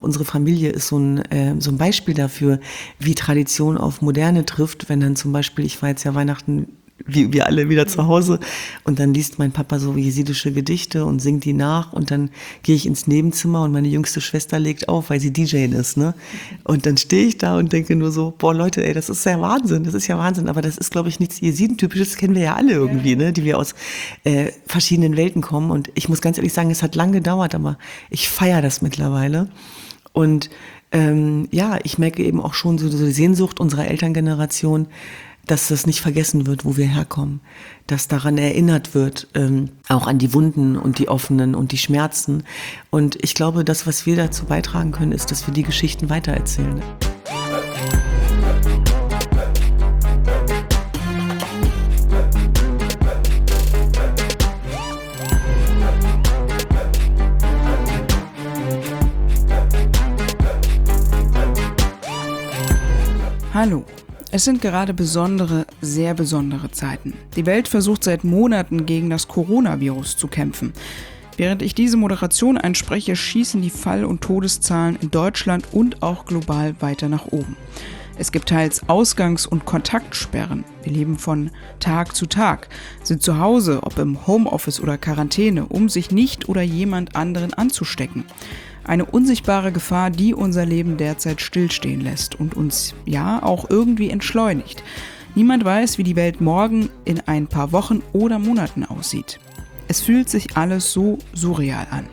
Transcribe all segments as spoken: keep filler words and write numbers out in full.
Unsere Familie ist so ein, äh, so ein Beispiel dafür, wie Tradition auf Moderne trifft. Wenn dann zum Beispiel, ich war jetzt ja Weihnachten, wie wir alle wieder zu Hause, und dann liest mein Papa so jesidische Gedichte und singt die nach, und dann gehe ich ins Nebenzimmer und meine jüngste Schwester legt auf, weil sie D J ist, ne? Und dann stehe ich da und denke nur so, boah Leute, ey, das ist ja Wahnsinn, das ist ja Wahnsinn, aber das ist, glaube ich, nichts Jesiden-typisches, das kennen wir ja alle irgendwie, ne? Die wir aus äh, verschiedenen Welten kommen, und ich muss ganz ehrlich sagen, es hat lang gedauert, aber ich feiere das mittlerweile. Und ähm, ja, ich merke eben auch schon so, so die Sehnsucht unserer Elterngeneration, dass das nicht vergessen wird, wo wir herkommen, dass daran erinnert wird, ähm, auch an die Wunden und die offenen und die Schmerzen. Und ich glaube, das, was wir dazu beitragen können, ist, dass wir die Geschichten weitererzählen. Hallo. Es sind gerade besondere, sehr besondere Zeiten. Die Welt versucht seit Monaten gegen das Coronavirus zu kämpfen. Während ich diese Moderation einspreche, schießen die Fall- und Todeszahlen in Deutschland und auch global weiter nach oben. Es gibt teils Ausgangs- und Kontaktsperren. Wir leben von Tag zu Tag, sind zu Hause, ob im Homeoffice oder Quarantäne, um sich nicht oder jemand anderen anzustecken. Eine unsichtbare Gefahr, die unser Leben derzeit stillstehen lässt und uns ja auch irgendwie entschleunigt. Niemand weiß, wie die Welt morgen in ein paar Wochen oder Monaten aussieht. Es fühlt sich alles so surreal an.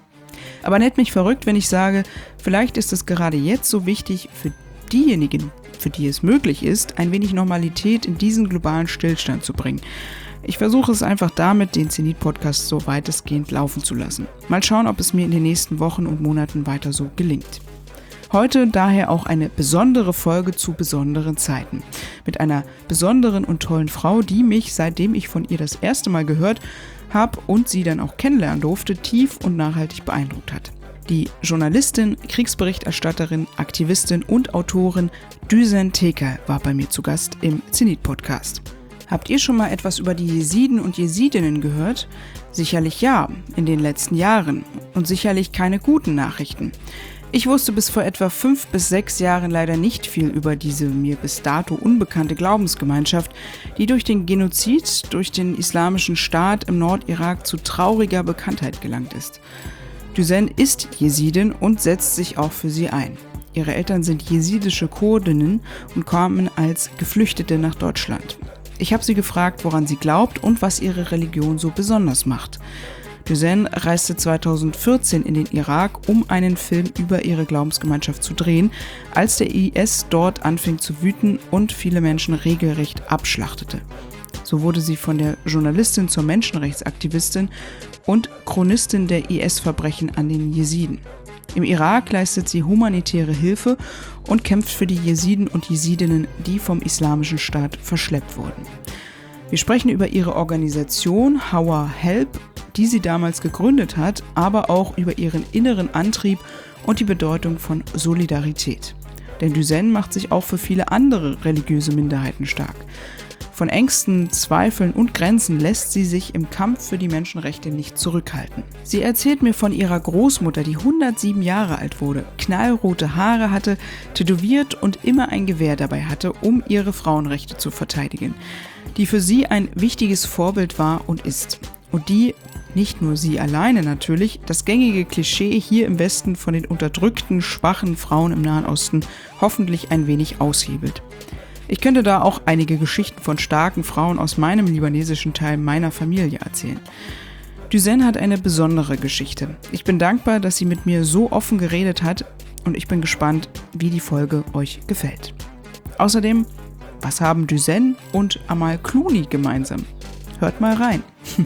Aber nennt mich verrückt, wenn ich sage, vielleicht ist es gerade jetzt so wichtig für diejenigen, für die es möglich ist, ein wenig Normalität in diesen globalen Stillstand zu bringen. Ich versuche es einfach damit, den Zenit-Podcast so weitestgehend laufen zu lassen. Mal schauen, ob es mir in den nächsten Wochen und Monaten weiter so gelingt. Heute daher auch eine besondere Folge zu besonderen Zeiten. Mit einer besonderen und tollen Frau, die mich, seitdem ich von ihr das erste Mal gehört habe und sie dann auch kennenlernen durfte, tief und nachhaltig beeindruckt hat. Die Journalistin, Kriegsberichterstatterin, Aktivistin und Autorin Düsen Teker war bei mir zu Gast im Zenit-Podcast. Habt ihr schon mal etwas über die Jesiden und Jesidinnen gehört? Sicherlich ja, in den letzten Jahren. Und sicherlich keine guten Nachrichten. Ich wusste bis vor etwa fünf bis sechs Jahren leider nicht viel über diese mir bis dato unbekannte Glaubensgemeinschaft, die durch den Genozid, durch den islamischen Staat im Nordirak zu trauriger Bekanntheit gelangt ist. Düsen ist Jesidin und setzt sich auch für sie ein. Ihre Eltern sind jesidische Kurdinnen und kamen als Geflüchtete nach Deutschland. Ich habe sie gefragt, woran sie glaubt und was ihre Religion so besonders macht. Düsen reiste zweitausendvierzehn in den Irak, um einen Film über ihre Glaubensgemeinschaft zu drehen, als der I S dort anfing zu wüten und viele Menschen regelrecht abschlachtete. So wurde sie von der Journalistin zur Menschenrechtsaktivistin und Chronistin der I S-Verbrechen an den Jesiden. Im Irak leistet sie humanitäre Hilfe und kämpft für die Jesiden und Jesidinnen, die vom Islamischen Staat verschleppt wurden. Wir sprechen über ihre Organisation Our Help, die sie damals gegründet hat, aber auch über ihren inneren Antrieb und die Bedeutung von Solidarität. Denn Düsen macht sich auch für viele andere religiöse Minderheiten stark. Von Ängsten, Zweifeln und Grenzen lässt sie sich im Kampf für die Menschenrechte nicht zurückhalten. Sie erzählt mir von ihrer Großmutter, die hundertsieben Jahre alt wurde, knallrote Haare hatte, tätowiert und immer ein Gewehr dabei hatte, um ihre Frauenrechte zu verteidigen, die für sie ein wichtiges Vorbild war und ist. Und die, nicht nur sie alleine natürlich, das gängige Klischee hier im Westen von den unterdrückten, schwachen Frauen im Nahen Osten hoffentlich ein wenig aushebelt. Ich könnte da auch einige Geschichten von starken Frauen aus meinem libanesischen Teil meiner Familie erzählen. Düsen hat eine besondere Geschichte. Ich bin dankbar, dass sie mit mir so offen geredet hat und ich bin gespannt, wie die Folge euch gefällt. Außerdem, was haben Düsen und Amal Clooney gemeinsam? Hört mal rein.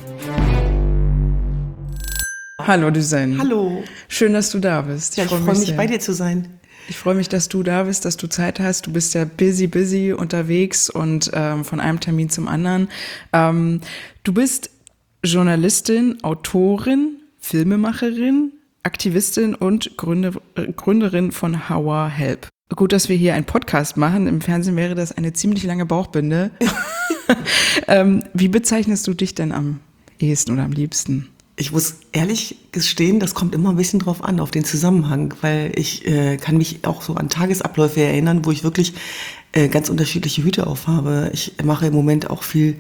Hallo Düsen. Hallo. Schön, dass du da bist. Ich, ja, ich freue freu mich, sehr. bei dir zu sein. Ich freue mich, dass du da bist, dass du Zeit hast. Du bist ja busy, busy unterwegs und ähm, von einem Termin zum anderen. Ähm, du bist Journalistin, Autorin, Filmemacherin, Aktivistin und Gründer, äh, Gründerin von Our Help. Gut, dass wir hier einen Podcast machen. Im Fernsehen wäre das eine ziemlich lange Bauchbinde. ähm, wie bezeichnest du dich denn am ehesten oder am liebsten? Ich muss ehrlich gestehen, das kommt immer ein bisschen drauf an, auf den Zusammenhang, weil ich äh, kann mich auch so an Tagesabläufe erinnern, wo ich wirklich äh, ganz unterschiedliche Hüte aufhabe. Ich mache im Moment auch viel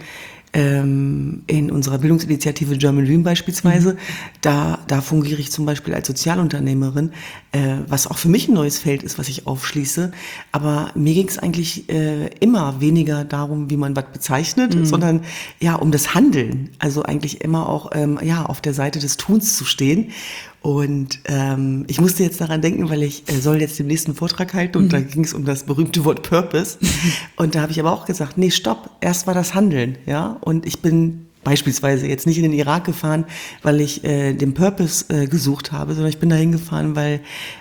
ähm, in unserer Bildungsinitiative German Dream beispielsweise. Mhm. Da, da fungiere ich zum Beispiel als Sozialunternehmerin, äh, was auch für mich ein neues Feld ist, was ich aufschließe. Aber mir ging es eigentlich äh, immer weniger darum, wie man was bezeichnet, mhm. sondern ja um das Handeln. Also eigentlich immer auch ähm, ja auf der Seite des Tuns zu stehen. Und ähm, ich musste jetzt daran denken, weil ich äh, soll jetzt den nächsten Vortrag halten und mhm. da ging es um das berühmte Wort Purpose. Mhm. Und da habe ich aber auch gesagt, nee, stopp, erst war das Handeln, ja. Und ich bin beispielsweise jetzt nicht in den Irak gefahren, weil ich äh, den Purpose äh, gesucht habe, sondern ich bin dahin gefahren, weil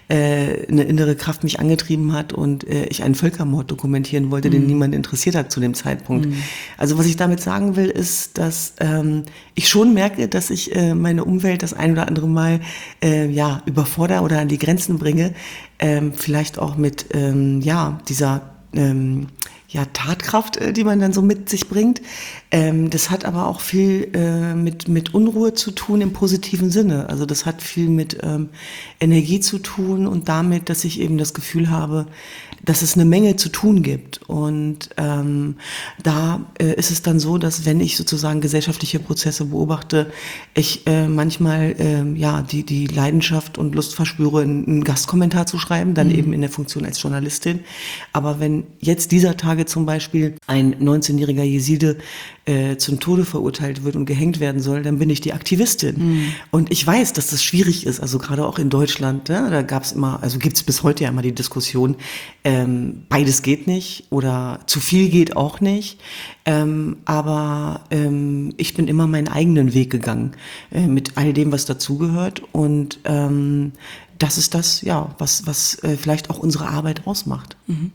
äh, eine innere Kraft mich angetrieben hat und äh, ich einen Völkermord dokumentieren wollte, mhm. den niemand interessiert hat zu dem Zeitpunkt. Mhm. Also was ich damit sagen will, ist, dass ähm, ich schon merke, dass ich äh, meine Umwelt das ein oder andere Mal äh, ja überfordere oder an die Grenzen bringe, ähm, vielleicht auch mit ähm, ja dieser ähm, ja, Tatkraft, die man dann so mit sich bringt. Ähm, das hat aber auch viel äh, mit, mit Unruhe zu tun im positiven Sinne. Also das hat viel mit ähm, Energie zu tun und damit, dass ich eben das Gefühl habe, dass es eine Menge zu tun gibt. Und ähm, da äh, ist es dann so, dass wenn ich sozusagen gesellschaftliche Prozesse beobachte, ich äh, manchmal äh, ja die, die Leidenschaft und Lust verspüre, einen Gastkommentar zu schreiben, dann mhm. eben in der Funktion als Journalistin. Aber wenn jetzt dieser Tage zum Beispiel ein neunzehnjähriger Jeside äh, zum Tode verurteilt wird und gehängt werden soll, dann bin ich die Aktivistin. Mhm. Und ich weiß, dass das schwierig ist, also gerade auch in Deutschland, ja, da gab es immer, also gibt es bis heute ja immer die Diskussion, ähm, beides geht nicht oder zu viel geht auch nicht. Ähm, aber ähm, ich bin immer meinen eigenen Weg gegangen, äh, mit all dem, was dazugehört. Und ähm, das ist das, ja, was, was äh, vielleicht auch unsere Arbeit ausmacht. Mhm.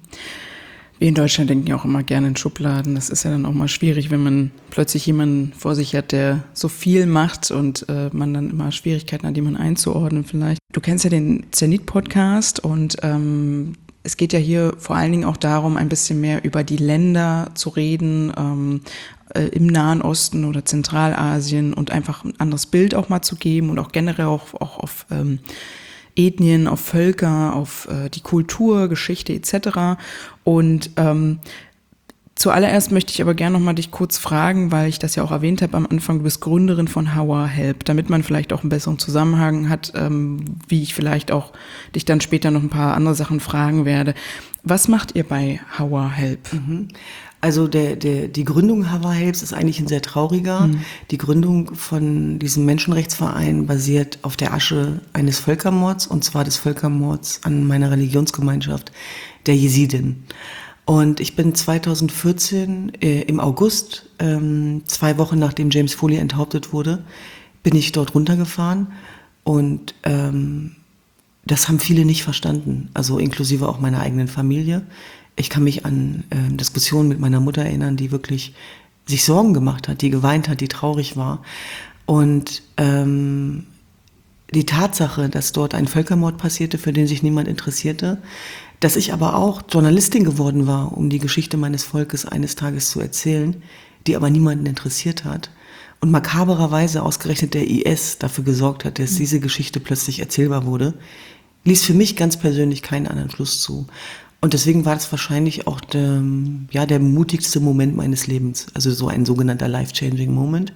Wir in Deutschland denken ja auch immer gerne in Schubladen. Das ist ja dann auch mal schwierig, wenn man plötzlich jemanden vor sich hat, der so viel macht und äh, man dann immer Schwierigkeiten hat, jemanden einzuordnen vielleicht. Du kennst ja den Zenit-Podcast und ähm, es geht ja hier vor allen Dingen auch darum, ein bisschen mehr über die Länder zu reden, ähm, äh, im Nahen Osten oder Zentralasien und einfach ein anderes Bild auch mal zu geben und auch generell auch, auch auf ähm, Ethnien, auf Völker, auf äh, die Kultur, Geschichte et cetera. Und ähm, zuallererst möchte ich aber gerne noch mal dich kurz fragen, weil ich das ja auch erwähnt habe am Anfang, du bist Gründerin von How I Help, damit man vielleicht auch einen besseren Zusammenhang hat, ähm, wie ich vielleicht auch dich dann später noch ein paar andere Sachen fragen werde. Was macht ihr bei How I Help? Mhm. Also der, der, die Gründung How I Help ist eigentlich ein sehr trauriger. Mhm. Die Gründung von diesem Menschenrechtsverein basiert auf der Asche eines Völkermords, und zwar des Völkermords an meiner Religionsgemeinschaft, der Jesiden. Und ich bin zweitausendvierzehn äh, im August, ähm, zwei Wochen nachdem James Foley enthauptet wurde, bin ich dort runtergefahren und ähm, das haben viele nicht verstanden, also inklusive auch meiner eigenen Familie. Ich kann mich an äh, Diskussionen mit meiner Mutter erinnern, die wirklich sich Sorgen gemacht hat, die geweint hat, die traurig war. Und ähm, die Tatsache, dass dort ein Völkermord passierte, für den sich niemand interessierte, dass ich aber auch Journalistin geworden war, um die Geschichte meines Volkes eines Tages zu erzählen, die aber niemanden interessiert hat. Und makabererweise ausgerechnet der I S dafür gesorgt hat, dass diese Geschichte plötzlich erzählbar wurde, ließ für mich ganz persönlich keinen anderen Schluss zu. Und deswegen war das wahrscheinlich auch der, ja, der mutigste Moment meines Lebens, also so ein sogenannter life-changing Moment.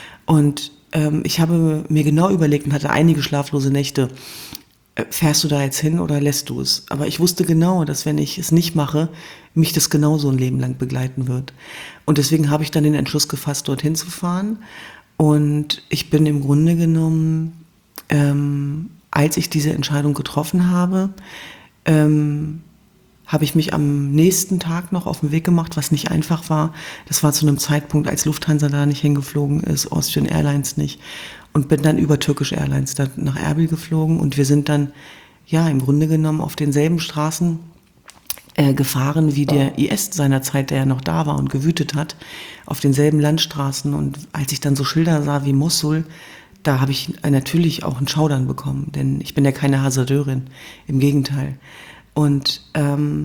Und ähm, ich habe mir genau überlegt und hatte einige schlaflose Nächte, äh, fährst du da jetzt hin oder lässt du es? Aber ich wusste genau, dass wenn ich es nicht mache, mich das genauso ein Leben lang begleiten wird. Und deswegen habe ich dann den Entschluss gefasst, dorthin zu fahren. Und ich bin im Grunde genommen, ähm, als ich diese Entscheidung getroffen habe, ähm, habe ich mich am nächsten Tag noch auf den Weg gemacht, was nicht einfach war. Das war zu einem Zeitpunkt, als Lufthansa da nicht hingeflogen ist, Austrian Airlines nicht. Und bin dann über Turkish Airlines dann nach Erbil geflogen. Und wir sind dann, ja, im Grunde genommen auf denselben Straßen äh, gefahren wie der I S seinerzeit, der ja noch da war und gewütet hat. Auf denselben Landstraßen. Und als ich dann so Schilder sah wie Mosul, da habe ich natürlich auch einen Schaudern bekommen. Denn ich bin ja keine Hasardeurin, im Gegenteil. Und ähm,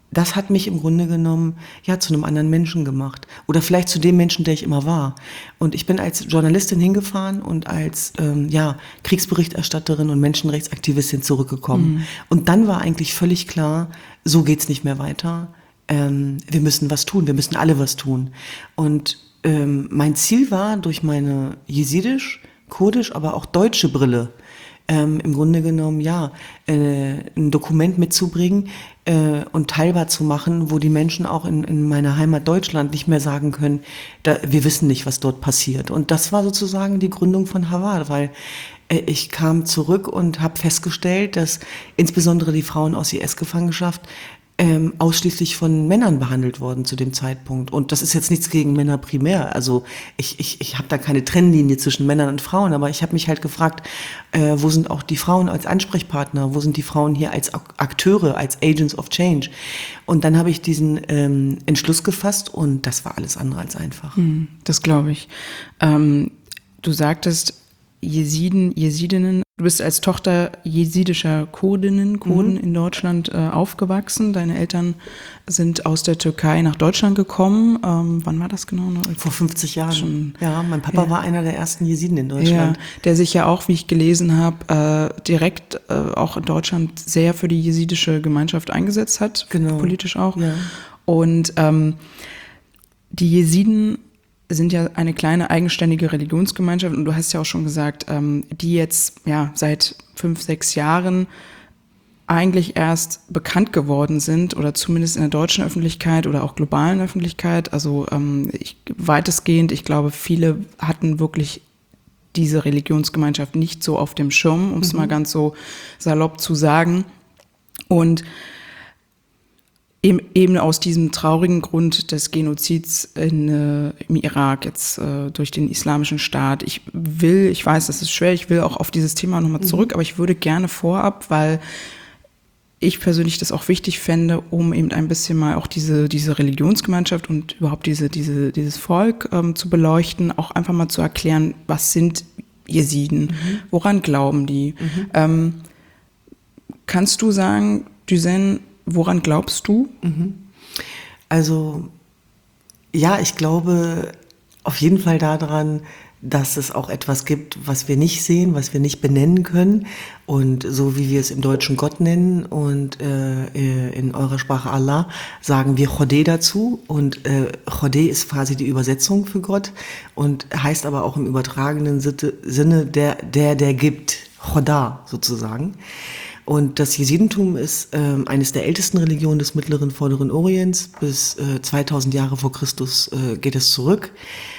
das hat mich im Grunde genommen ja zu einem anderen Menschen gemacht oder vielleicht zu dem Menschen, der ich immer war. Und ich bin als Journalistin hingefahren und als ähm, ja Kriegsberichterstatterin und Menschenrechtsaktivistin zurückgekommen. Mhm. Und dann war eigentlich völlig klar, so geht's nicht mehr weiter. Ähm, wir müssen was tun, wir müssen alle was tun. Und ähm, mein Ziel war, durch meine jesidisch, kurdisch, aber auch deutsche Brille Ähm, im Grunde genommen, ja, äh, ein Dokument mitzubringen äh, und teilbar zu machen, wo die Menschen auch in, in meiner Heimat Deutschland nicht mehr sagen können, da, wir wissen nicht, was dort passiert. Und das war sozusagen die Gründung von Hawar, weil äh, ich kam zurück und habe festgestellt, dass insbesondere die Frauen aus I S-Gefangenschaft Ähm, ausschließlich von Männern behandelt worden zu dem Zeitpunkt. Und das ist jetzt nichts gegen Männer primär. Also ich, ich, ich habe da keine Trennlinie zwischen Männern und Frauen, aber ich habe mich halt gefragt, äh, wo sind auch die Frauen als Ansprechpartner, wo sind die Frauen hier als Akteure, als Agents of Change? Und dann habe ich diesen ähm, Entschluss gefasst und das war alles andere als einfach. Das glaube ich. Ähm, du sagtest, Jesiden, Jesidinnen. Du bist als Tochter jesidischer Kurdinnen, Kurden mhm. in Deutschland äh, aufgewachsen. Deine Eltern sind aus der Türkei nach Deutschland gekommen. Ähm, wann war das genau? Vor fünfzig Jahren. Schon, ja, mein Papa ja. war einer der ersten Jesiden in Deutschland. Ja, der sich ja auch, wie ich gelesen habe, äh, direkt äh, auch in Deutschland sehr für die jesidische Gemeinschaft eingesetzt hat. Genau. Politisch auch. Ja. Und ähm, die Jesiden sind ja eine kleine eigenständige Religionsgemeinschaft und du hast ja auch schon gesagt, ähm, die jetzt ja seit fünf, sechs Jahren eigentlich erst bekannt geworden sind oder zumindest in der deutschen Öffentlichkeit oder auch globalen Öffentlichkeit. Also ähm, ich, weitestgehend, ich glaube, viele hatten wirklich diese Religionsgemeinschaft nicht so auf dem Schirm, um es mhm. mal ganz so salopp zu sagen. Und Eben aus diesem traurigen Grund des Genozids in, äh, im Irak, jetzt äh, durch den islamischen Staat. Ich will, ich weiß, das ist schwer, ich will auch auf dieses Thema nochmal zurück, mhm. aber ich würde gerne vorab, weil ich persönlich das auch wichtig fände, um eben ein bisschen mal auch diese, diese Religionsgemeinschaft und überhaupt diese, diese, dieses Volk ähm, zu beleuchten, auch einfach mal zu erklären, was sind Jesiden, mhm. woran glauben die? Mhm. Ähm, kannst du sagen, Düsen, woran glaubst du? Also, ja, ich glaube auf jeden Fall daran, dass es auch etwas gibt, was wir nicht sehen, was wir nicht benennen können. Und so wie wir es im Deutschen Gott nennen und äh, in eurer Sprache Allah, sagen wir Chodeh dazu. Und äh, Chodeh ist quasi die Übersetzung für Gott und heißt aber auch im übertragenen Sinne der, der, der gibt. Chodah sozusagen. Und das Jesidentum ist äh, eines der ältesten Religionen des mittleren Vorderen Orients. Bis äh, zweitausend Jahre vor Christus äh, geht es zurück.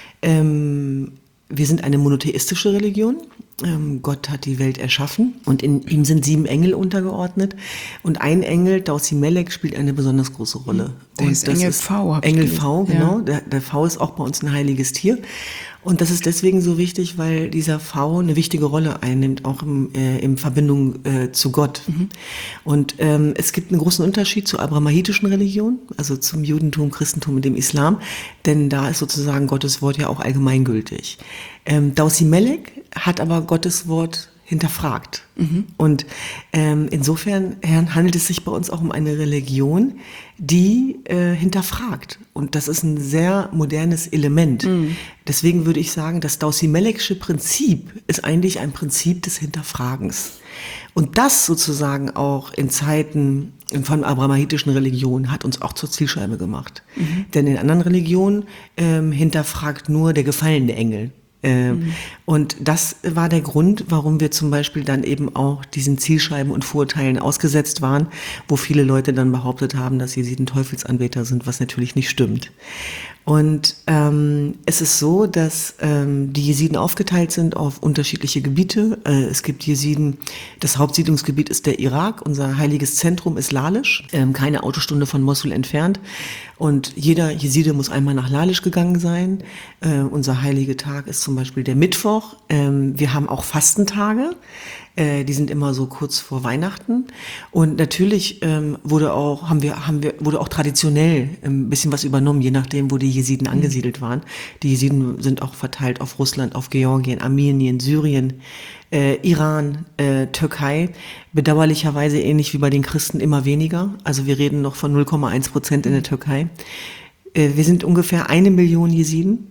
Ähm, wir sind eine monotheistische Religion. Ähm, Gott hat die Welt erschaffen und in ihm sind sieben Engel untergeordnet. Und ein Engel, Dawsi Melek, spielt eine besonders große Rolle. Der und ist Engel ist V. Engel V, genau. Ja. Der, der V ist auch bei uns ein heiliges Tier. Und das ist deswegen so wichtig, weil dieser V eine wichtige Rolle einnimmt, auch im, äh, in Verbindung äh, zu Gott. Mhm. Und ähm, es gibt einen großen Unterschied zur abrahamitischen Religion, also zum Judentum, Christentum und dem Islam, denn da ist sozusagen Gottes Wort ja auch allgemeingültig. Ähm, Dawsi Melek hat aber Gottes Wort hinterfragt. Mhm. Und ähm, insofern handelt es sich bei uns auch um eine Religion, die äh, hinterfragt. Und das ist ein sehr modernes Element. Mhm. Deswegen würde ich sagen, das Dawsi Melek'sche Prinzip ist eigentlich ein Prinzip des Hinterfragens. Und das sozusagen auch in Zeiten von abrahamitischen Religionen hat uns auch zur Zielscheibe gemacht. Mhm. Denn in anderen Religionen ähm, hinterfragt nur der gefallene Engel. Äh, mhm. Und das war der Grund, warum wir zum Beispiel dann eben auch diesen Zielscheiben und Vorurteilen ausgesetzt waren, wo viele Leute dann behauptet haben, dass Jesiden Teufelsanbeter sind, was natürlich nicht stimmt. Und ähm, es ist so, dass ähm, die Jesiden aufgeteilt sind auf unterschiedliche Gebiete. Äh, es gibt Jesiden, das Hauptsiedlungsgebiet ist der Irak, unser heiliges Zentrum ist Lalisch, ähm, keine Autostunde von Mosul entfernt. Und jeder Jeside muss einmal nach Lalisch gegangen sein. Äh, unser heiliger Tag ist zum zum Beispiel der Mittwoch. Ähm, wir haben auch Fastentage. Äh, die sind immer so kurz vor Weihnachten. Und natürlich ähm, wurde auch, haben wir, haben wir, wurde auch traditionell ein bisschen was übernommen, je nachdem, wo die Jesiden mhm. angesiedelt waren. Die Jesiden sind auch verteilt auf Russland, auf Georgien, Armenien, Syrien, äh, Iran, äh, Türkei. Bedauerlicherweise ähnlich wie bei den Christen immer weniger. Also wir reden noch von null Komma eins Prozent in der Türkei. Äh, wir sind ungefähr eine Million Jesiden.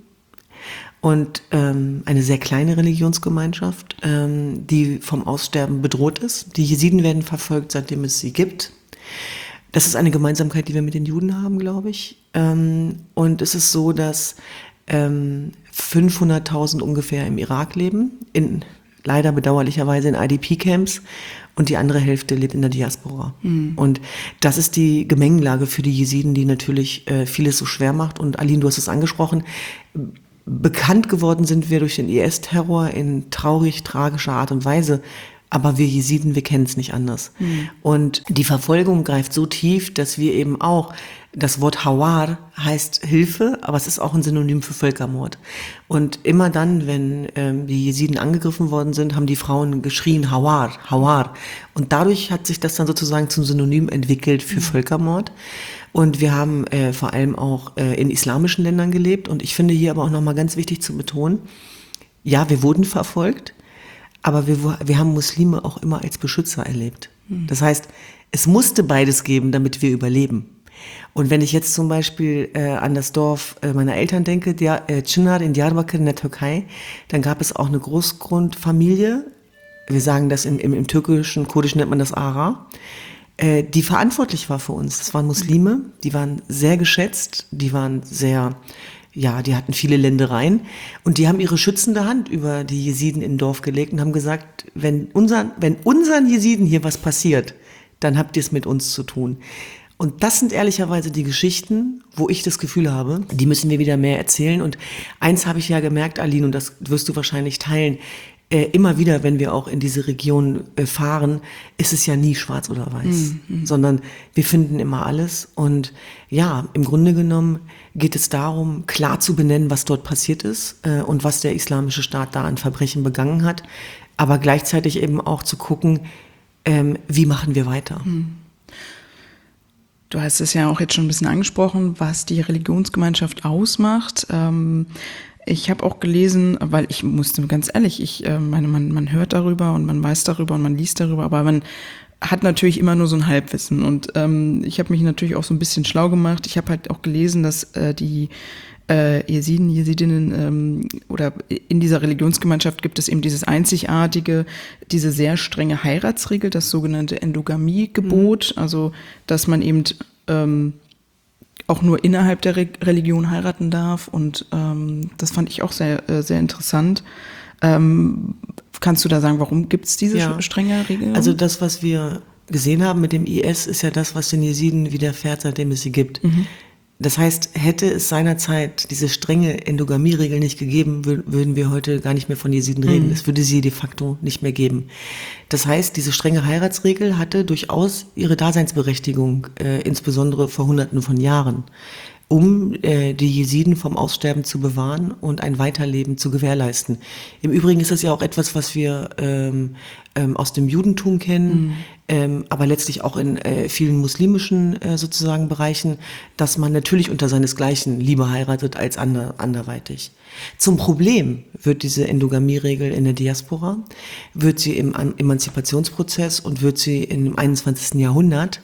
Und ähm, eine sehr kleine Religionsgemeinschaft, ähm, die vom Aussterben bedroht ist. Die Jesiden werden verfolgt, seitdem es sie gibt. Das ist eine Gemeinsamkeit, die wir mit den Juden haben, glaube ich. Ähm, und es ist so, dass ähm, fünfhunderttausend ungefähr im Irak leben, in, leider bedauerlicherweise in I D P-Camps. Und die andere Hälfte lebt in der Diaspora. Mhm. Und das ist die Gemengelage für die Jesiden, die natürlich äh, vieles so schwer macht. Und Aline, du hast es angesprochen, bekannt geworden sind wir durch den I S-Terror in traurig, tragischer Art und Weise. Aber wir Jesiden, wir kennen es nicht anders. Mhm. Und die Verfolgung greift so tief, dass wir eben auch, das Wort Hawar heißt Hilfe, aber es ist auch ein Synonym für Völkermord. Und immer dann, wenn ähm, die Jesiden angegriffen worden sind, haben die Frauen geschrien Hawar, Hawar. Und dadurch hat sich das dann sozusagen zum Synonym entwickelt für mhm. Völkermord. Und wir haben äh, vor allem auch äh, in islamischen Ländern gelebt. Und ich finde hier aber auch nochmal ganz wichtig zu betonen, ja, wir wurden verfolgt, aber wir, wir haben Muslime auch immer als Beschützer erlebt. Mhm. Das heißt, es musste beides geben, damit wir überleben. Und wenn ich jetzt zum Beispiel äh, an das Dorf äh, meiner Eltern denke, der, äh, Çınar in Diyarbakır in der Türkei, dann gab es auch eine Großgrundfamilie, wir sagen das im, im, im türkischen, kurdischen nennt man das Ara, äh, die verantwortlich war für uns. Das waren Muslime, die waren sehr geschätzt, die waren sehr, ja, die hatten viele Ländereien und die haben ihre schützende Hand über die Jesiden im Dorf gelegt und haben gesagt, wenn, unser, wenn unseren Jesiden hier was passiert, dann habt ihr es mit uns zu tun. Und das sind ehrlicherweise die Geschichten, wo ich das Gefühl habe, die müssen wir wieder mehr erzählen. Und eins habe ich ja gemerkt, Aline, und das wirst du wahrscheinlich teilen, äh, immer wieder, wenn wir auch in diese Region äh, fahren, ist es ja nie schwarz oder weiß, mhm. sondern wir finden immer alles. Und ja, im Grunde genommen geht es darum, klar zu benennen, was dort passiert ist äh, und was der Islamische Staat da an Verbrechen begangen hat, aber gleichzeitig eben auch zu gucken, ähm, wie machen wir weiter. Mhm. Du hast es ja auch jetzt schon ein bisschen angesprochen, was die Religionsgemeinschaft ausmacht. Ähm, ich habe auch gelesen, weil ich musste ganz ehrlich, ich äh, meine, man, man hört darüber und man weiß darüber und man liest darüber, aber man hat natürlich immer nur so ein Halbwissen. Und ähm, ich habe mich natürlich auch so ein bisschen schlau gemacht. Ich habe halt auch gelesen, dass äh, die äh, Jesiden, Jesidinnen ähm, oder in dieser Religionsgemeinschaft gibt es eben dieses einzigartige, diese sehr strenge Heiratsregel, das sogenannte Endogamie-Gebot, mhm. also dass man eben ähm, auch nur innerhalb der Re- Religion heiraten darf und ähm, das fand ich auch sehr, äh, sehr interessant. Ähm, kannst du da sagen, warum gibt es diese ja. strenge Regel? Also das, was wir gesehen haben mit dem I S, ist ja das, was den Jesiden widerfährt, seitdem es sie gibt. Mhm. Das heißt, hätte es seinerzeit diese strenge Endogamie-Regel nicht gegeben, würden wir heute gar nicht mehr von Jesiden reden. Mhm. Es würde sie de facto nicht mehr geben. Das heißt, diese strenge Heiratsregel hatte durchaus ihre Daseinsberechtigung, äh, insbesondere vor Hunderten von Jahren, um äh, die Jesiden vom Aussterben zu bewahren und ein Weiterleben zu gewährleisten. Im Übrigen ist das ja auch etwas, was wir ähm, ähm, aus dem Judentum kennen, mhm. ähm, aber letztlich auch in äh, vielen muslimischen äh, sozusagen Bereichen, dass man natürlich unter seinesgleichen lieber heiratet als ander, anderweitig. Zum Problem wird diese Endogamie-Regel in der Diaspora, wird sie im Emanzipationsprozess und wird sie im einundzwanzigsten Jahrhundert,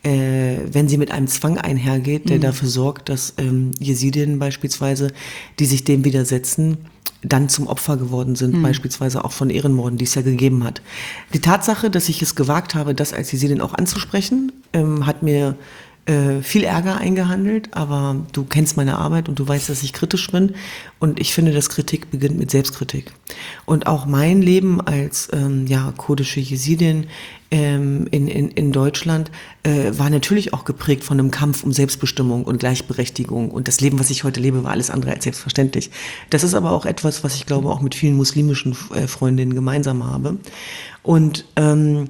äh, wenn sie mit einem Zwang einhergeht, der mhm. dafür sorgt, dass ähm, Jesidinnen beispielsweise, die sich dem widersetzen, dann zum Opfer geworden sind, mhm. beispielsweise auch von Ehrenmorden, die es ja gegeben hat. Die Tatsache, dass ich es gewagt habe, das als Jesidin auch anzusprechen, ähm, hat mir äh, viel Ärger eingehandelt, aber du kennst meine Arbeit und du weißt, dass ich kritisch bin und ich finde, dass Kritik beginnt mit Selbstkritik. Und auch mein Leben als ähm, ja, kurdische Jesidin ähm, in, in, in Deutschland äh, war natürlich auch geprägt von einem Kampf um Selbstbestimmung und Gleichberechtigung und das Leben, was ich heute lebe, war alles andere als selbstverständlich. Das ist aber auch etwas, was ich glaube auch mit vielen muslimischen äh, Freundinnen gemeinsam habe. Und ähm,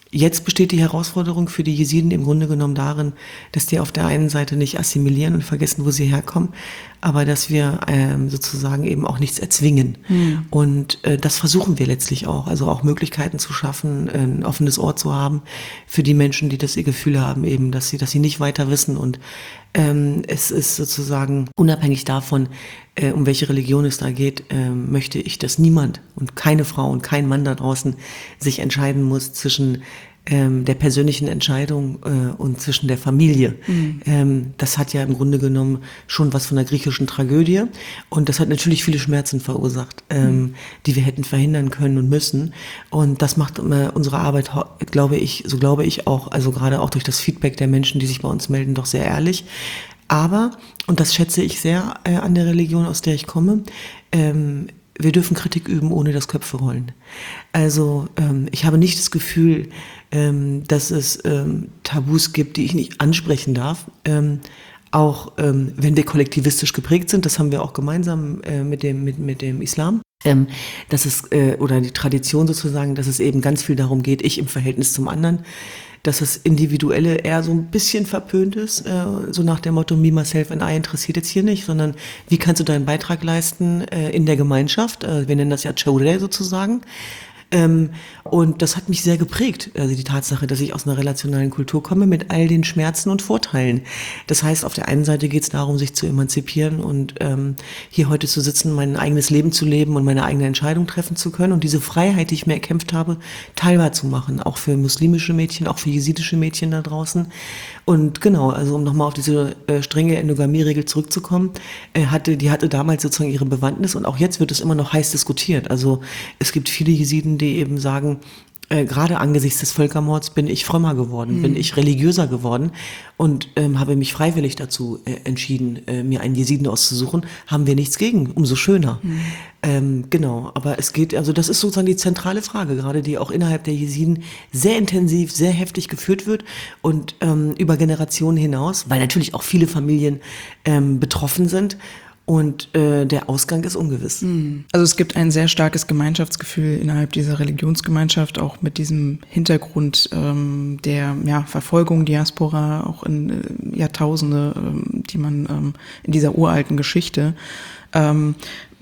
Jetzt besteht die Herausforderung für die Jesiden im Grunde genommen darin, dass die auf der einen Seite nicht assimilieren und vergessen, wo sie herkommen, aber dass wir ähm, sozusagen eben auch nichts erzwingen. Mhm. Und äh, das versuchen wir letztlich auch, also auch Möglichkeiten zu schaffen, ein offenes Ohr zu haben für die Menschen, die das ihr Gefühl haben, eben, dass sie, dass sie nicht weiter wissen. Und ähm, es ist sozusagen unabhängig davon, äh, um welche Religion es da geht, äh, möchte ich, dass niemand und keine Frau und kein Mann da draußen sich entscheiden muss zwischen ähm, der persönlichen Entscheidung äh, und zwischen der Familie. Mhm. Ähm, das hat ja im Grunde genommen schon was von der griechischen Tragödie und das hat natürlich viele Schmerzen verursacht, ähm, mhm. die wir hätten verhindern können und müssen. Und das macht äh, unsere Arbeit, glaube ich, so glaube ich auch, also gerade auch durch das Feedback der Menschen, die sich bei uns melden, doch sehr ehrlich. Aber, und das schätze ich sehr äh, an der Religion, aus der ich komme, ähm, wir dürfen Kritik üben, ohne das Köpfe rollen. Also ähm, ich habe nicht das Gefühl, ähm, dass es ähm, Tabus gibt, die ich nicht ansprechen darf. Ähm, auch ähm, wenn wir kollektivistisch geprägt sind, das haben wir auch gemeinsam äh, mit dem mit mit dem Islam. Ähm, dass es äh, oder die Tradition sozusagen, dass es eben ganz viel darum geht, ich im Verhältnis zum anderen, dass das Individuelle eher so ein bisschen verpönt ist, äh, so nach dem Motto, me, myself and I interessiert jetzt hier nicht, sondern wie kannst du deinen Beitrag leisten äh, in der Gemeinschaft, äh, wir nennen das ja Chowre sozusagen. Ähm, und das hat mich sehr geprägt, also die Tatsache, dass ich aus einer relationalen Kultur komme mit all den Schmerzen und Vorteilen. Das heißt, auf der einen Seite geht es darum, sich zu emanzipieren und ähm, hier heute zu sitzen, mein eigenes Leben zu leben und meine eigene Entscheidung treffen zu können und diese Freiheit, die ich mir erkämpft habe, teilbar zu machen, auch für muslimische Mädchen, auch für jesidische Mädchen da draußen. Und genau, also um nochmal auf diese äh, strenge Endogamie-Regel zurückzukommen, äh, hatte, die hatte damals sozusagen ihre Bewandtnis und auch jetzt wird es immer noch heiß diskutiert. Also es gibt viele Jesiden, die eben sagen, äh, gerade angesichts des Völkermords bin ich frömmer geworden, mhm. bin ich religiöser geworden und ähm, habe mich freiwillig dazu äh, entschieden, äh, mir einen Jesiden auszusuchen. Haben wir nichts gegen, umso schöner. Mhm. Ähm, genau, aber es geht, also das ist sozusagen die zentrale Frage, gerade die auch innerhalb der Jesiden sehr intensiv, sehr heftig geführt wird und ähm, über Generationen hinaus, weil natürlich auch viele Familien ähm, betroffen sind. Und äh, der Ausgang ist ungewiss. Also es gibt ein sehr starkes Gemeinschaftsgefühl innerhalb dieser Religionsgemeinschaft, auch mit diesem Hintergrund ähm, der ja, Verfolgung, Diaspora, auch in äh, Jahrtausende, ähm, die man ähm, in dieser uralten Geschichte, ähm,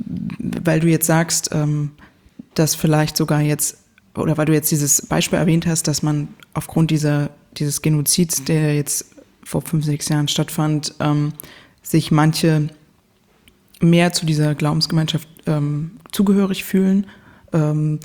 weil du jetzt sagst, ähm, dass vielleicht sogar jetzt, oder weil du jetzt dieses Beispiel erwähnt hast, dass man aufgrund dieser dieses Genozids, der jetzt vor fünf, sechs Jahren stattfand, ähm, sich manche mehr zu dieser Glaubensgemeinschaft ähm, zugehörig fühlen. Ähm,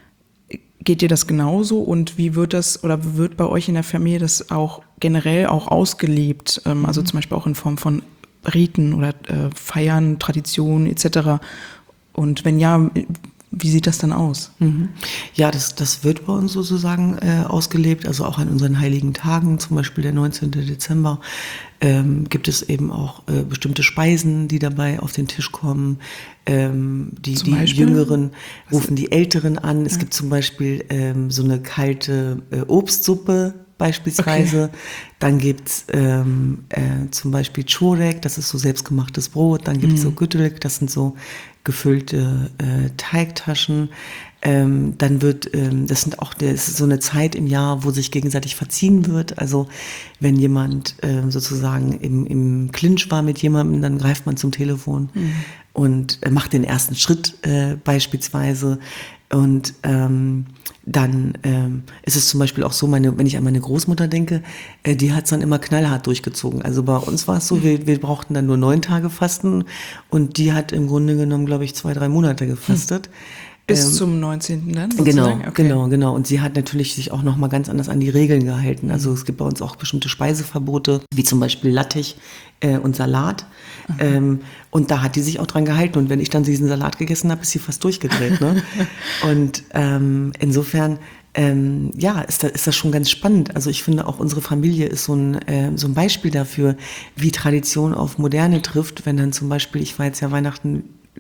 geht dir das genauso und wie wird das oder wird bei euch in der Familie das auch generell auch ausgelebt? Ähm, also zum Beispiel auch in Form von Riten oder äh, Feiern, Traditionen et cetera. Und wenn ja, wie sieht das dann aus? Mhm. Ja, das, das wird bei uns sozusagen äh, ausgelebt, also auch an unseren heiligen Tagen, zum Beispiel der neunzehnten Dezember, ähm, gibt es eben auch äh, bestimmte Speisen, die dabei auf den Tisch kommen. Ähm, die, die Jüngeren rufen die Älteren an. Es ja. gibt zum Beispiel ähm, so eine kalte äh, Obstsuppe, beispielsweise. Okay. Dann gibt's ähm, äh, zum Beispiel Çörek, das ist so selbstgemachtes Brot. Dann gibt's mm. so Gütülük, das sind so gefüllte äh, Teigtaschen. Ähm, dann wird, ähm, das sind auch, das ist so eine Zeit im Jahr, wo sich gegenseitig verziehen wird. Also wenn jemand äh, sozusagen im, im Clinch war mit jemandem, dann greift man zum Telefon mm. und äh, macht den ersten Schritt äh, beispielsweise. Und ähm, dann ähm, ist es zum Beispiel auch so, meine, wenn ich an meine Großmutter denke, äh, die hat es dann immer knallhart durchgezogen. Also bei uns war es so, wir, wir brauchten dann nur neun Tage Fasten und die hat im Grunde genommen, glaube ich, zwei, drei Monate gefastet. Hm. Bis ähm, zum neunzehnten dann? Genau, okay. genau, genau. Und sie hat natürlich sich auch nochmal ganz anders an die Regeln gehalten. Also es gibt bei uns auch bestimmte Speiseverbote, wie zum Beispiel Lattich äh, und Salat. Ähm, und da hat die sich auch dran gehalten. Und wenn ich dann diesen Salat gegessen habe, ist sie fast durchgedreht. Ne? Und ähm, insofern, ähm, ja, ist, da, ist das schon ganz spannend. Also ich finde auch unsere Familie ist so ein, äh, so ein Beispiel dafür, wie Tradition auf Moderne trifft. Wenn dann zum Beispiel, ich war jetzt ja Weihnachten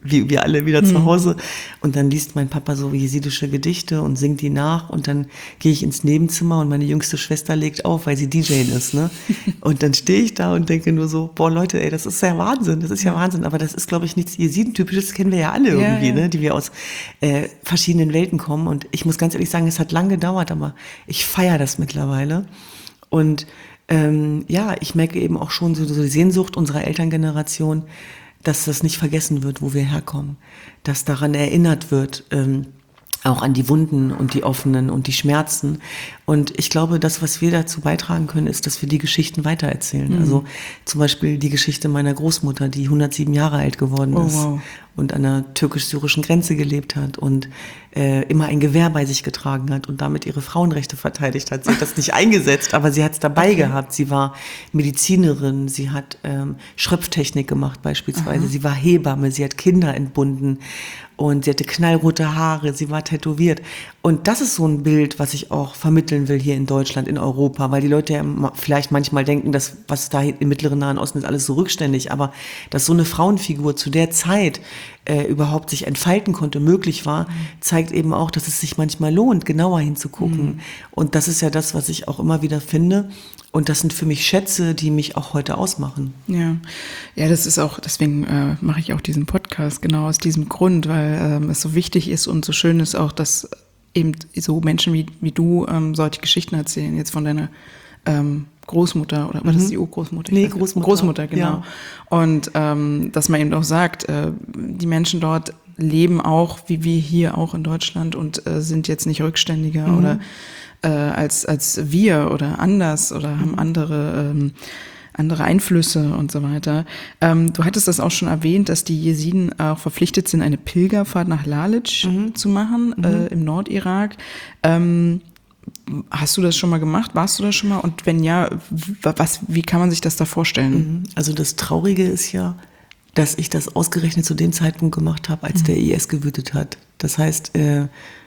wie wir alle wieder Mhm. zu Hause. Und dann liest mein Papa so jesidische Gedichte und singt die nach. Und dann gehe ich ins Nebenzimmer und meine jüngste Schwester legt auf, weil sie D J ist. Ne? Und dann stehe ich da und denke nur so, boah Leute, ey, das ist ja Wahnsinn, das ist ja Wahnsinn. Aber das ist, glaube ich, nichts Jesidentypisches, das kennen wir ja alle Ja, irgendwie, ja. ne? Die wir aus äh, verschiedenen Welten kommen. Und ich muss ganz ehrlich sagen, es hat lange gedauert, aber ich feiere das mittlerweile. Und ähm, ja, ich merke eben auch schon so, so die Sehnsucht unserer Elterngeneration, dass das nicht vergessen wird, wo wir herkommen, dass daran erinnert wird, ähm, auch an die Wunden und die offenen und die Schmerzen. Und ich glaube, das, was wir dazu beitragen können, ist, dass wir die Geschichten weitererzählen. Mhm. Also zum Beispiel die Geschichte meiner Großmutter, die hundertsieben Jahre alt geworden Oh, ist wow. und an der türkisch-syrischen Grenze gelebt hat und äh, immer ein Gewehr bei sich getragen hat und damit ihre Frauenrechte verteidigt hat. Sie hat das nicht eingesetzt, aber sie hat es dabei Okay. gehabt. Sie war Medizinerin, sie hat ähm, Schröpftechnik gemacht beispielsweise, Aha. sie war Hebamme, sie hat Kinder entbunden. Und sie hatte knallrote Haare, sie war tätowiert. Und das ist so ein Bild, was ich auch vermitteln will hier in Deutschland, in Europa, weil die Leute ja vielleicht manchmal denken, dass was da im Mittleren Nahen Osten ist, alles so rückständig. Aber dass so eine Frauenfigur zu der Zeit äh, überhaupt sich entfalten konnte, möglich war, zeigt eben auch, dass es sich manchmal lohnt, genauer hinzugucken. Mhm. Und das ist ja das, was ich auch immer wieder finde. Und das sind für mich Schätze, die mich auch heute ausmachen. Ja, ja, das ist auch, deswegen äh, mache ich auch diesen Podcast, genau aus diesem Grund, weil ähm, es so wichtig ist und so schön ist auch, dass eben so Menschen wie, wie du ähm, solche Geschichten erzählen, jetzt von deiner ähm, Großmutter, oder war Mhm. das die Urgroßmutter? Ich Nee, weiß nicht. Großmutter. Großmutter, genau. Ja. Und ähm, dass man eben auch sagt, äh, die Menschen dort leben auch, wie wir hier auch in Deutschland und äh, sind jetzt nicht rückständiger Mhm. oder äh, als, als wir oder anders oder haben andere, ähm, andere Einflüsse und so weiter. Ähm, du hattest das auch schon erwähnt, dass die Jesiden auch verpflichtet sind, eine Pilgerfahrt nach Lalic Mhm. zu machen, Mhm. äh, im Nordirak. Ähm, hast du das schon mal gemacht? Warst du das schon mal? Und wenn ja, was, wie kann man sich das da vorstellen? Also das Traurige ist ja, dass ich das ausgerechnet zu dem Zeitpunkt gemacht habe, als mhm. der I S gewütet hat. Das heißt, äh,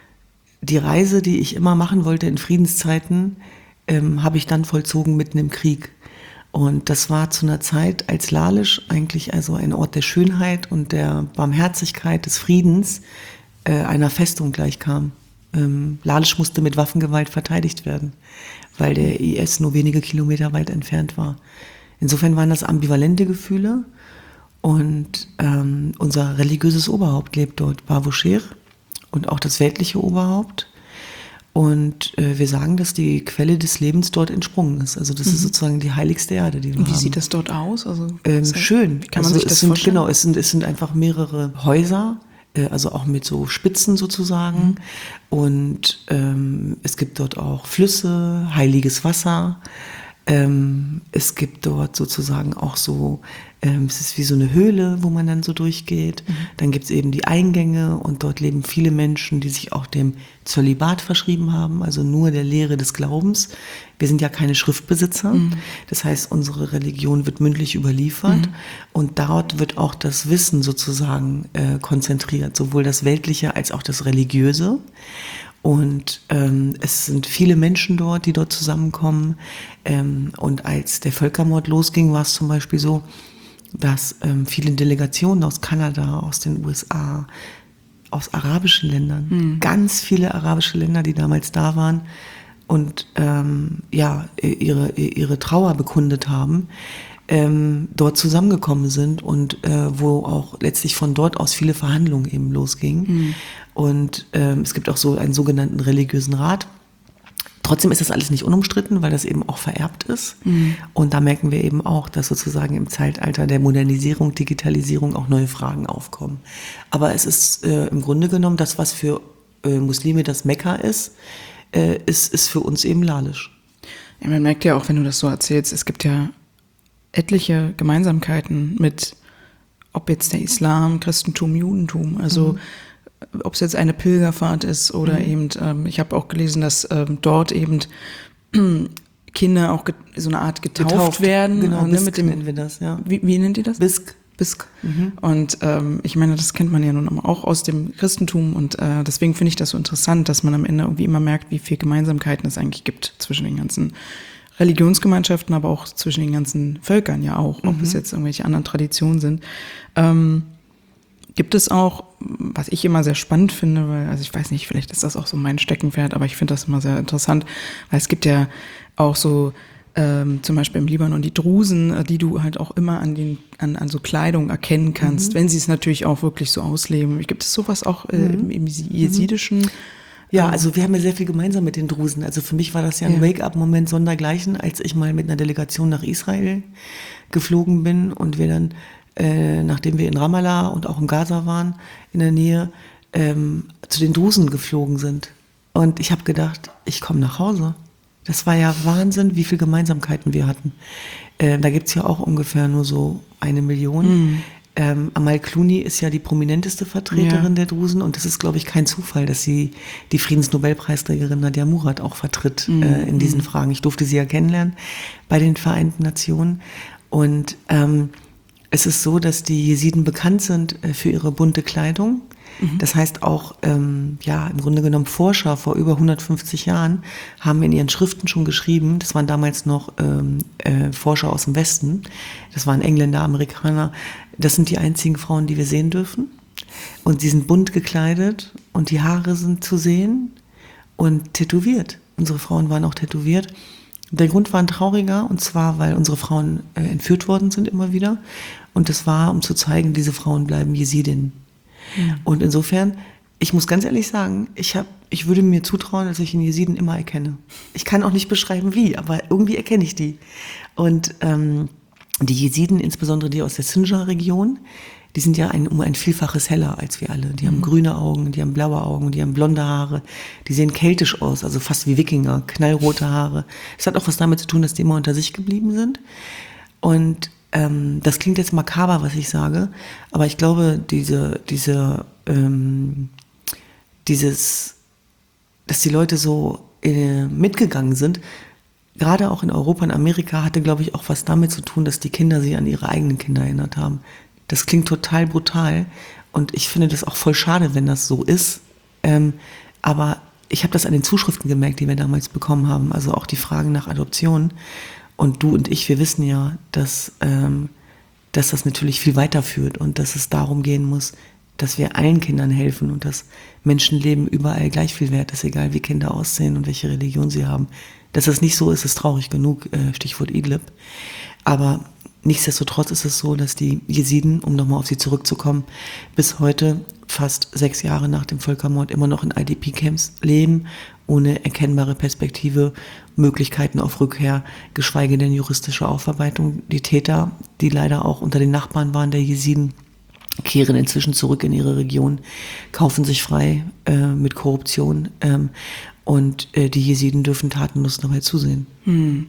die Reise, die ich immer machen wollte in Friedenszeiten, ähm, habe ich dann vollzogen mitten im Krieg. Und das war zu einer Zeit, als Lalic eigentlich also ein Ort der Schönheit und der Barmherzigkeit, des Friedens, äh, einer Festung gleichkam. Ähm, Lalic musste mit Waffengewalt verteidigt werden, weil der I S nur wenige Kilometer weit entfernt war. Insofern waren das ambivalente Gefühle. Und ähm, unser religiöses Oberhaupt lebt dort, Babuscher, und auch das weltliche Oberhaupt. Und äh, wir sagen, dass die Quelle des Lebens dort entsprungen ist. Also das mhm. ist sozusagen die heiligste Erde, die wir Wie haben. Wie sieht das dort aus? Also ähm, schön. Wie kann man also sich das es sind, vorstellen? Genau, es sind, es sind einfach mehrere Häuser, äh, also auch mit so Spitzen sozusagen. Mhm. Und ähm, es gibt dort auch Flüsse, heiliges Wasser. Ähm, es gibt dort sozusagen auch so, ähm, es ist wie so eine Höhle, wo man dann so durchgeht. Mhm. Dann gibt es eben die Eingänge und dort leben viele Menschen, die sich auch dem Zölibat verschrieben haben, also nur der Lehre des Glaubens. Wir sind ja keine Schriftbesitzer, mhm. das heißt, unsere Religion wird mündlich überliefert mhm. und dort wird auch das Wissen sozusagen äh, konzentriert, sowohl das Weltliche als auch das Religiöse. Und ähm, es sind viele Menschen dort, die dort zusammenkommen. Ähm, und als der Völkermord losging, war es zum Beispiel so, dass ähm, viele Delegationen aus Kanada, aus den U S A, aus arabischen Ländern, mhm. ganz viele arabische Länder, die damals da waren und ähm, ja ihre ihre Trauer bekundet haben, ähm, dort zusammengekommen sind und äh, wo auch letztlich von dort aus viele Verhandlungen eben losgingen. Mhm. Und ähm, es gibt auch so einen sogenannten religiösen Rat. Trotzdem ist das alles nicht unumstritten, weil das eben auch vererbt ist. Mhm. Und da merken wir eben auch, dass sozusagen im Zeitalter der Modernisierung, Digitalisierung auch neue Fragen aufkommen. Aber es ist äh, im Grunde genommen das, was für äh, Muslime das Mekka ist, äh, ist, ist für uns eben Lalic. Ja, man merkt ja auch, wenn du das so erzählst, es gibt ja etliche Gemeinsamkeiten mit, ob jetzt der Islam, Christentum, Judentum, also mhm. ob es jetzt eine Pilgerfahrt ist oder mhm. eben, ähm, ich habe auch gelesen, dass ähm, dort eben Kinder auch so eine Art getauft, getauft werden. Genau, äh, ne, Bisk mit dem, nennen wir das, ja. Wie, wie nennt ihr das? Bisk. Bisk. Mhm. Und ähm, ich meine, das kennt man ja nun auch aus dem Christentum und äh, deswegen finde ich das so interessant, dass man am Ende irgendwie immer merkt, wie viel Gemeinsamkeiten es eigentlich gibt zwischen den ganzen Religionsgemeinschaften, aber auch zwischen den ganzen Völkern ja auch, ob mhm. es jetzt irgendwelche anderen Traditionen sind. Ähm, Gibt es auch, was ich immer sehr spannend finde, weil, also ich weiß nicht, vielleicht ist das auch so mein Steckenpferd, aber ich finde das immer sehr interessant, weil es gibt ja auch so, ähm, zum Beispiel im Libanon die Drusen, die du halt auch immer an den, an, an so Kleidung erkennen kannst, mhm. wenn sie es natürlich auch wirklich so ausleben. Gibt es sowas auch äh, mhm. im, im jesidischen? Ja, also wir haben ja sehr viel gemeinsam mit den Drusen. Also für mich war das ja ein ja. Wake-up-Moment sondergleichen, als ich mal mit einer Delegation nach Israel geflogen bin und wir dann, äh, nachdem wir in Ramallah und auch in Gaza waren, in der Nähe, ähm, zu den Drusen geflogen sind. Und ich habe gedacht, ich komme nach Hause. Das war ja Wahnsinn, wie viele Gemeinsamkeiten wir hatten. Äh, da gibt's ja auch ungefähr nur so eine Million. Mhm. Ähm, Amal Clooney ist ja die prominenteste Vertreterin ja. der Drusen und es ist, glaube ich, kein Zufall, dass sie die Friedensnobelpreisträgerin Nadia Murad auch vertritt mhm. äh, in diesen Fragen. Ich durfte sie ja kennenlernen bei den Vereinten Nationen und ähm, es ist so, dass die Jesiden bekannt sind äh, für ihre bunte Kleidung. Mhm. Das heißt auch, ähm, ja, im Grunde genommen Forscher vor über hundertfünfzig Jahren haben in ihren Schriften schon geschrieben, das waren damals noch ähm, äh, Forscher aus dem Westen, das waren Engländer, Amerikaner, das sind die einzigen Frauen, die wir sehen dürfen. Und sie sind bunt gekleidet und die Haare sind zu sehen und tätowiert. Unsere Frauen waren auch tätowiert. Der Grund war ein trauriger, und zwar, weil unsere Frauen äh, entführt worden sind immer wieder. Und das war, um zu zeigen, diese Frauen bleiben Jesidinnen. Ja. Und insofern, ich muss ganz ehrlich sagen, ich, hab, ich würde mir zutrauen, dass ich den Jesiden immer erkenne. Ich kann auch nicht beschreiben, wie, aber irgendwie erkenne ich die. Und ähm, die Jesiden, insbesondere die aus der Sinjar-Region, die sind ja ein, um ein Vielfaches heller als wir alle. Die haben grüne Augen, die haben blaue Augen, die haben blonde Haare, die sehen keltisch aus, also fast wie Wikinger, knallrote Haare. Es hat auch was damit zu tun, dass die immer unter sich geblieben sind. Und ähm, das klingt jetzt makaber, was ich sage, aber ich glaube, diese, diese, ähm, dieses, dass die Leute so äh, mitgegangen sind, gerade auch in Europa und Amerika, hatte, glaube ich, auch was damit zu tun, dass die Kinder sich an ihre eigenen Kinder erinnert haben. Das klingt total brutal und ich finde das auch voll schade, wenn das so ist. Ähm, aber ich habe das an den Zuschriften gemerkt, die wir damals bekommen haben, also auch die Fragen nach Adoption. Und du und ich, wir wissen ja, dass, ähm, dass das natürlich viel weiterführt und dass es darum gehen muss, dass wir allen Kindern helfen und dass Menschenleben überall gleich viel wert ist, egal wie Kinder aussehen und welche Religion sie haben. Dass das nicht so ist, ist traurig genug, äh, Stichwort Idlib. Aber nichtsdestotrotz ist es so, dass die Jesiden, um nochmal auf sie zurückzukommen, bis heute, fast sechs Jahre nach dem Völkermord, immer noch in I D P-Camps leben, ohne erkennbare Perspektive, Möglichkeiten auf Rückkehr, geschweige denn juristische Aufarbeitung. Die Täter, die leider auch unter den Nachbarn waren der Jesiden, kehren inzwischen zurück in ihre Region, kaufen sich frei äh, mit Korruption ähm, und äh, die Jesiden dürfen tatenlos dabei zusehen. Hm.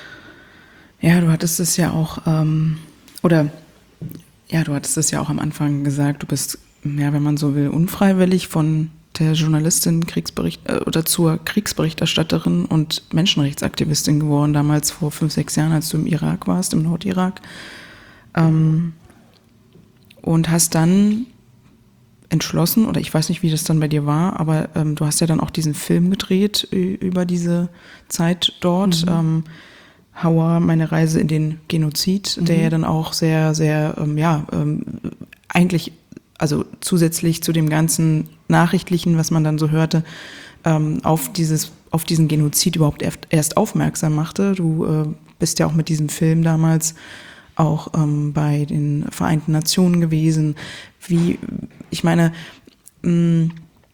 Ja, du hattest es ja auch, ähm, oder ja, du hattest es ja auch am Anfang gesagt, du bist, ja, wenn man so will, unfreiwillig von der Journalistin Kriegsbericht äh, oder zur Kriegsberichterstatterin und Menschenrechtsaktivistin geworden, damals vor fünf, sechs Jahren, als du im Irak warst, im Nordirak. Ähm, und hast dann entschlossen, oder ich weiß nicht, wie das dann bei dir war, aber ähm, du hast ja dann auch diesen Film gedreht ü- über diese Zeit dort, mhm. ähm, Hawa, meine Reise in den Genozid, mhm. der ja dann auch sehr, sehr, ähm, ja, ähm, eigentlich, also zusätzlich zu dem ganzen Nachrichtlichen, was man dann so hörte, ähm, auf dieses, auf diesen Genozid überhaupt erst, erst aufmerksam machte. Du äh, bist ja auch mit diesem Film damals auch ähm, bei den Vereinten Nationen gewesen. Wie, ich meine, mh,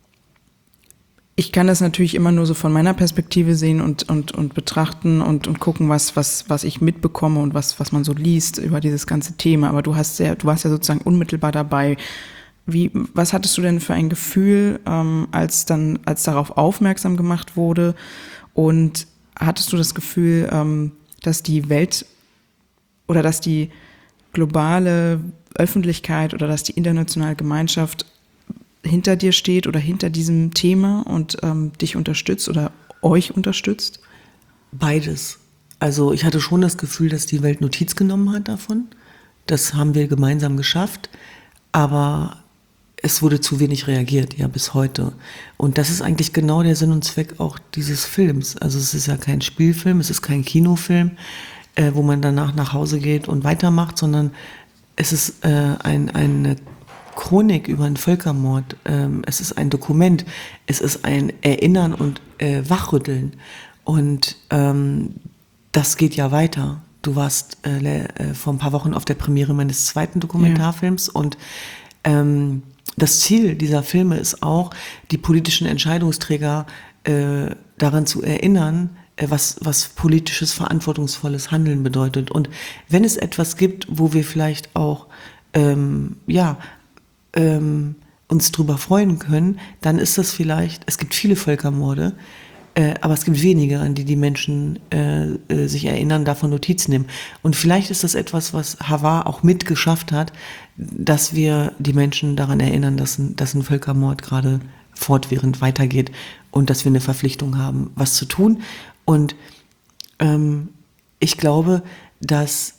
ich kann das natürlich immer nur so von meiner Perspektive sehen und, und, und betrachten und, und gucken, was, was, was ich mitbekomme und was, was man so liest über dieses ganze Thema. Aber du hast ja, du warst ja sozusagen unmittelbar dabei. Wie, was hattest du denn für ein Gefühl, ähm, als dann, als darauf aufmerksam gemacht wurde? Und hattest du das Gefühl, ähm, dass die Welt oder dass die globale Öffentlichkeit oder dass die internationale Gemeinschaft hinter dir steht oder hinter diesem Thema und ähm, dich unterstützt oder euch unterstützt? Beides. Also ich hatte schon das Gefühl, dass die Welt Notiz genommen hat davon. Das haben wir gemeinsam geschafft, aber es wurde zu wenig reagiert, ja, bis heute. Und das ist eigentlich genau der Sinn und Zweck auch dieses Films. Also es ist ja kein Spielfilm, es ist kein Kinofilm, äh, wo man danach nach Hause geht und weitermacht, sondern es ist äh, ein, eine Chronik über einen Völkermord, ähm, es ist ein Dokument, es ist ein Erinnern und äh, Wachrütteln. Und ähm, das geht ja weiter. Du warst äh, äh, vor ein paar Wochen auf der Premiere meines zweiten Dokumentarfilms ja. und ähm, das Ziel dieser Filme ist auch, die politischen Entscheidungsträger äh, daran zu erinnern, äh, was, was politisches, verantwortungsvolles Handeln bedeutet. Und wenn es etwas gibt, wo wir vielleicht auch ähm, ja, ähm, uns drüber freuen können, dann ist das vielleicht, es gibt viele Völkermorde, Äh, aber es gibt wenige, an die die Menschen äh, äh, sich erinnern, davon Notiz nehmen. Und vielleicht ist das etwas, was Havard auch mitgeschafft hat, dass wir die Menschen daran erinnern, dass ein, dass ein Völkermord gerade fortwährend weitergeht und dass wir eine Verpflichtung haben, was zu tun. Und ähm, ich glaube, dass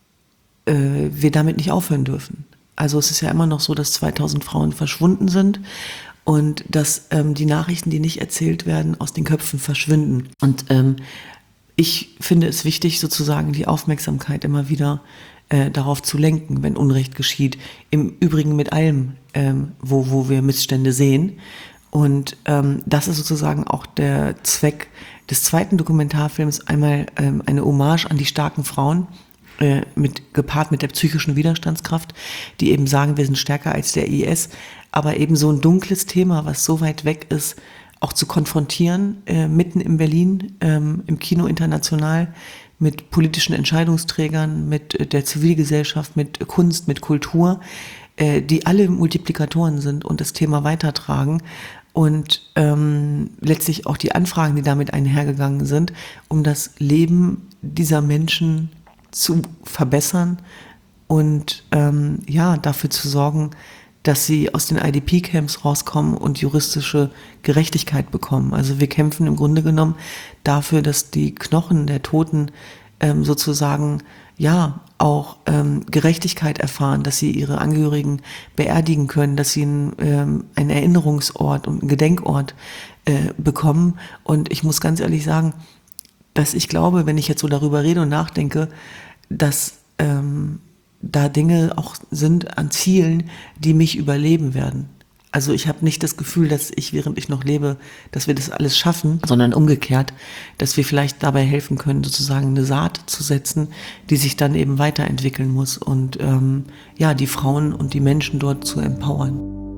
äh, wir damit nicht aufhören dürfen. Also es ist ja immer noch so, dass zweitausend Frauen verschwunden sind. Und dass ähm, die Nachrichten, die nicht erzählt werden, aus den Köpfen verschwinden. Und ähm, ich finde es wichtig, sozusagen die Aufmerksamkeit immer wieder äh, darauf zu lenken, wenn Unrecht geschieht. Im Übrigen mit allem, ähm, wo, wo wir Missstände sehen. Und ähm, das ist sozusagen auch der Zweck des zweiten Dokumentarfilms. Einmal ähm, eine Hommage an die starken Frauen, äh, mit, gepaart mit der psychischen Widerstandskraft, die eben sagen, wir sind stärker als der I S, aber eben so ein dunkles Thema, was so weit weg ist, auch zu konfrontieren, äh, mitten in Berlin, ähm, im Kino international, mit politischen Entscheidungsträgern, mit äh, der Zivilgesellschaft, mit Kunst, mit Kultur, äh, die alle Multiplikatoren sind und das Thema weitertragen und ähm, letztlich auch die Anfragen, die damit einhergegangen sind, um das Leben dieser Menschen zu verbessern und ähm, ja, dafür zu sorgen, dass sie aus den I D P-Camps rauskommen und juristische Gerechtigkeit bekommen. Also wir kämpfen im Grunde genommen dafür, dass die Knochen der Toten ähm, sozusagen ja auch ähm, Gerechtigkeit erfahren, dass sie ihre Angehörigen beerdigen können, dass sie einen, ähm, einen Erinnerungsort und einen Gedenkort äh, bekommen. Und ich muss ganz ehrlich sagen, dass ich glaube, wenn ich jetzt so darüber rede und nachdenke, dass ähm, da Dinge auch sind an Zielen, die mich überleben werden. Also ich habe nicht das Gefühl, dass ich, während ich noch lebe, dass wir das alles schaffen, sondern umgekehrt, dass wir vielleicht dabei helfen können, sozusagen eine Saat zu setzen, die sich dann eben weiterentwickeln muss und ähm, ja, die Frauen und die Menschen dort zu empowern.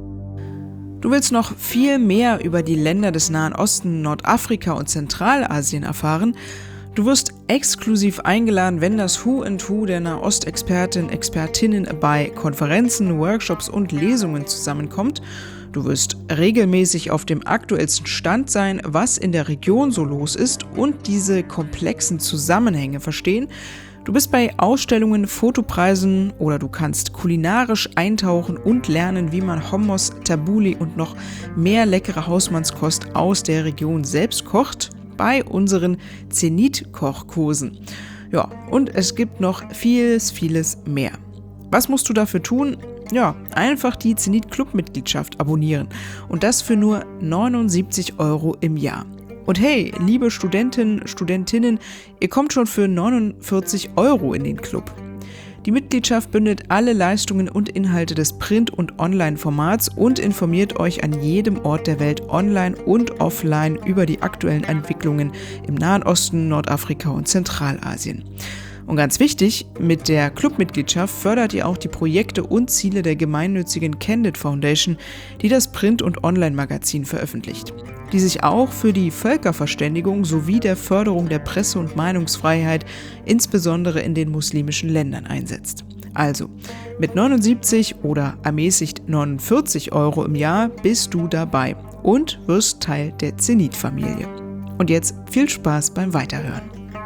Du willst noch viel mehr über die Länder des Nahen Osten, Nordafrika und Zentralasien erfahren? Du wirst exklusiv eingeladen, wenn das Who and Who der Nahostexperten, Expertinnen bei Konferenzen, Workshops und Lesungen zusammenkommt. Du wirst regelmäßig auf dem aktuellsten Stand sein, was in der Region so los ist und diese komplexen Zusammenhänge verstehen. Du bist bei Ausstellungen, Fotopreisen oder du kannst kulinarisch eintauchen und lernen, wie man Hummus, Tabbouleh und noch mehr leckere Hausmannskost aus der Region selbst kocht, bei unseren Zenit-Kochkursen. Ja, und es gibt noch vieles, vieles mehr. Was musst du dafür tun? Ja, einfach die Zenit-Club-Mitgliedschaft abonnieren. Und das für nur neunundsiebzig Euro im Jahr. Und hey, liebe Studenten, Studentinnen, ihr kommt schon für neunundvierzig Euro in den Club. Die Mitgliedschaft bündelt alle Leistungen und Inhalte des Print- und Online-Formats und informiert euch an jedem Ort der Welt online und offline über die aktuellen Entwicklungen im Nahen Osten, Nordafrika und Zentralasien. Und ganz wichtig, mit der Clubmitgliedschaft fördert ihr auch die Projekte und Ziele der gemeinnützigen Candid Foundation, die das Print- und Online-Magazin veröffentlicht, die sich auch für die Völkerverständigung sowie der Förderung der Presse- und Meinungsfreiheit, insbesondere in den muslimischen Ländern, einsetzt. Also, mit neunundsiebzig oder ermäßigt neunundvierzig Euro im Jahr bist du dabei und wirst Teil der Zenit-Familie. Und jetzt viel Spaß beim Weiterhören.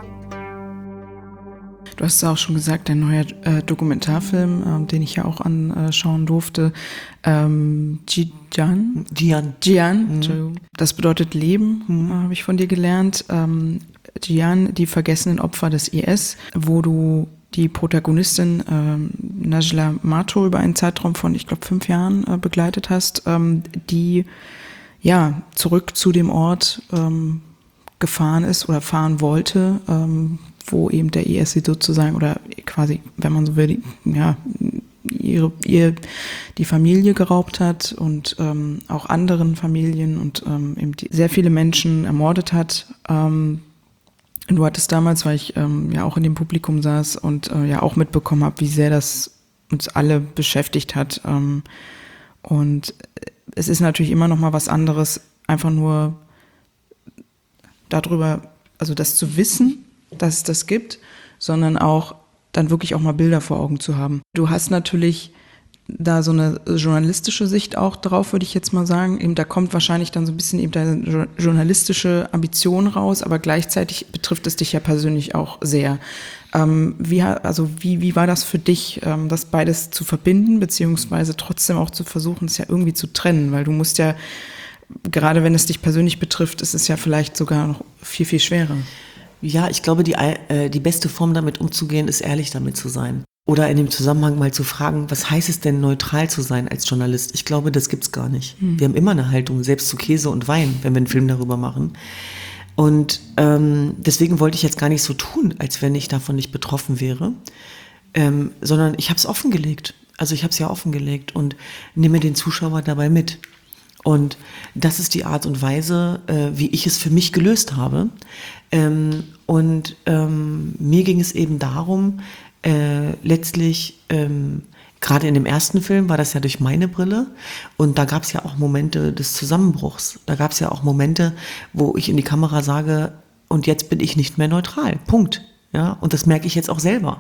Du hast es auch schon gesagt, ein neuer äh, Dokumentarfilm, ähm, den ich ja auch anschauen durfte, ähm, Jian. Jian. Jian, mhm. Das bedeutet Leben, mhm. äh, habe ich von dir gelernt. Ähm, Jian, die vergessenen Opfer des I S, wo du die Protagonistin ähm, Najla Mato über einen Zeitraum von, ich glaube, fünf Jahren äh, begleitet hast, ähm, die ja zurück zu dem Ort ähm, gefahren ist oder fahren wollte, ähm, wo eben der I S sie sozusagen oder quasi, wenn man so will, ja, ihre, ihr die Familie geraubt hat und ähm, auch anderen Familien und ähm, eben die, sehr viele Menschen ermordet hat. Ähm, du hattest damals, weil ich ähm, ja auch in dem Publikum saß und äh, ja auch mitbekommen habe, wie sehr das uns alle beschäftigt hat. Ähm, und es ist natürlich immer noch mal was anderes, einfach nur darüber, also das zu wissen, dass es das gibt, sondern auch dann wirklich auch mal Bilder vor Augen zu haben. Du hast natürlich da so eine journalistische Sicht auch drauf, würde ich jetzt mal sagen. Eben, da kommt wahrscheinlich dann so ein bisschen eben deine journalistische Ambition raus, aber gleichzeitig betrifft es dich ja persönlich auch sehr. Ähm, wie, also wie, wie war das für dich, ähm, das beides zu verbinden, beziehungsweise trotzdem auch zu versuchen, es ja irgendwie zu trennen, weil du musst ja, gerade wenn es dich persönlich betrifft, ist es ja vielleicht sogar noch viel, viel schwerer. Ja, ich glaube, die, äh, die beste Form damit umzugehen, ist ehrlich damit zu sein. Oder in dem Zusammenhang mal zu fragen, was heißt es denn, neutral zu sein als Journalist? Ich glaube, das gibt's gar nicht. Hm. Wir haben immer eine Haltung, selbst zu Käse und Wein, wenn wir einen Film darüber machen. Und ähm, deswegen wollte ich jetzt gar nicht so tun, als wenn ich davon nicht betroffen wäre, ähm, sondern ich habe es offengelegt. Also ich habe es ja offengelegt und nehme den Zuschauer dabei mit. Und das ist die Art und Weise, äh, wie ich es für mich gelöst habe. Ähm, und ähm, mir ging es eben darum, äh, letztlich, ähm, gerade in dem ersten Film war das ja durch meine Brille und da gab es ja auch Momente des Zusammenbruchs. Da gab es ja auch Momente, wo ich in die Kamera sage, und jetzt bin ich nicht mehr neutral. Punkt. Ja, und das merke ich jetzt auch selber.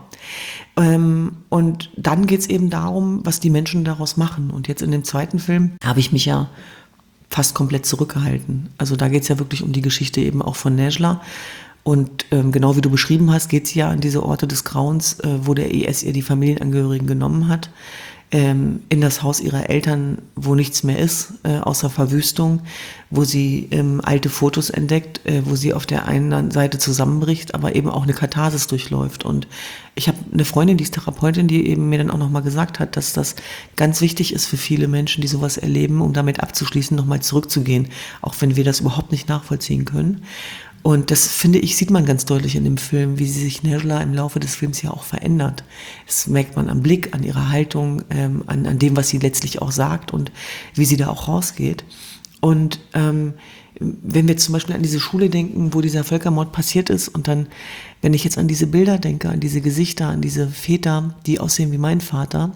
Ähm, und dann geht es eben darum, was die Menschen daraus machen. Und jetzt in dem zweiten Film habe ich mich ja fast komplett zurückgehalten. Also da geht es ja wirklich um die Geschichte eben auch von Nejla. Und ähm, genau wie du beschrieben hast, geht es ja an diese Orte des Grauens, äh, wo der I S ihr die Familienangehörigen genommen hat, ähm, in das Haus ihrer Eltern, wo nichts mehr ist, äh, außer Verwüstung, wo sie ähm, alte Fotos entdeckt, äh, wo sie auf der einen Seite zusammenbricht, aber eben auch eine Katharsis durchläuft. Und ich habe eine Freundin, die ist Therapeutin, die eben mir dann auch nochmal gesagt hat, dass das ganz wichtig ist für viele Menschen, die sowas erleben, um damit abzuschließen, nochmal zurückzugehen, auch wenn wir das überhaupt nicht nachvollziehen können. Und das, finde ich, sieht man ganz deutlich in dem Film, wie sie sich Nejla im Laufe des Films ja auch verändert. Das merkt man am Blick, an ihrer Haltung, ähm, an, an dem, was sie letztlich auch sagt und wie sie da auch rausgeht. Und ähm, wenn wir zum Beispiel an diese Schule denken, wo dieser Völkermord passiert ist und dann, wenn ich jetzt an diese Bilder denke, an diese Gesichter, an diese Väter, die aussehen wie mein Vater,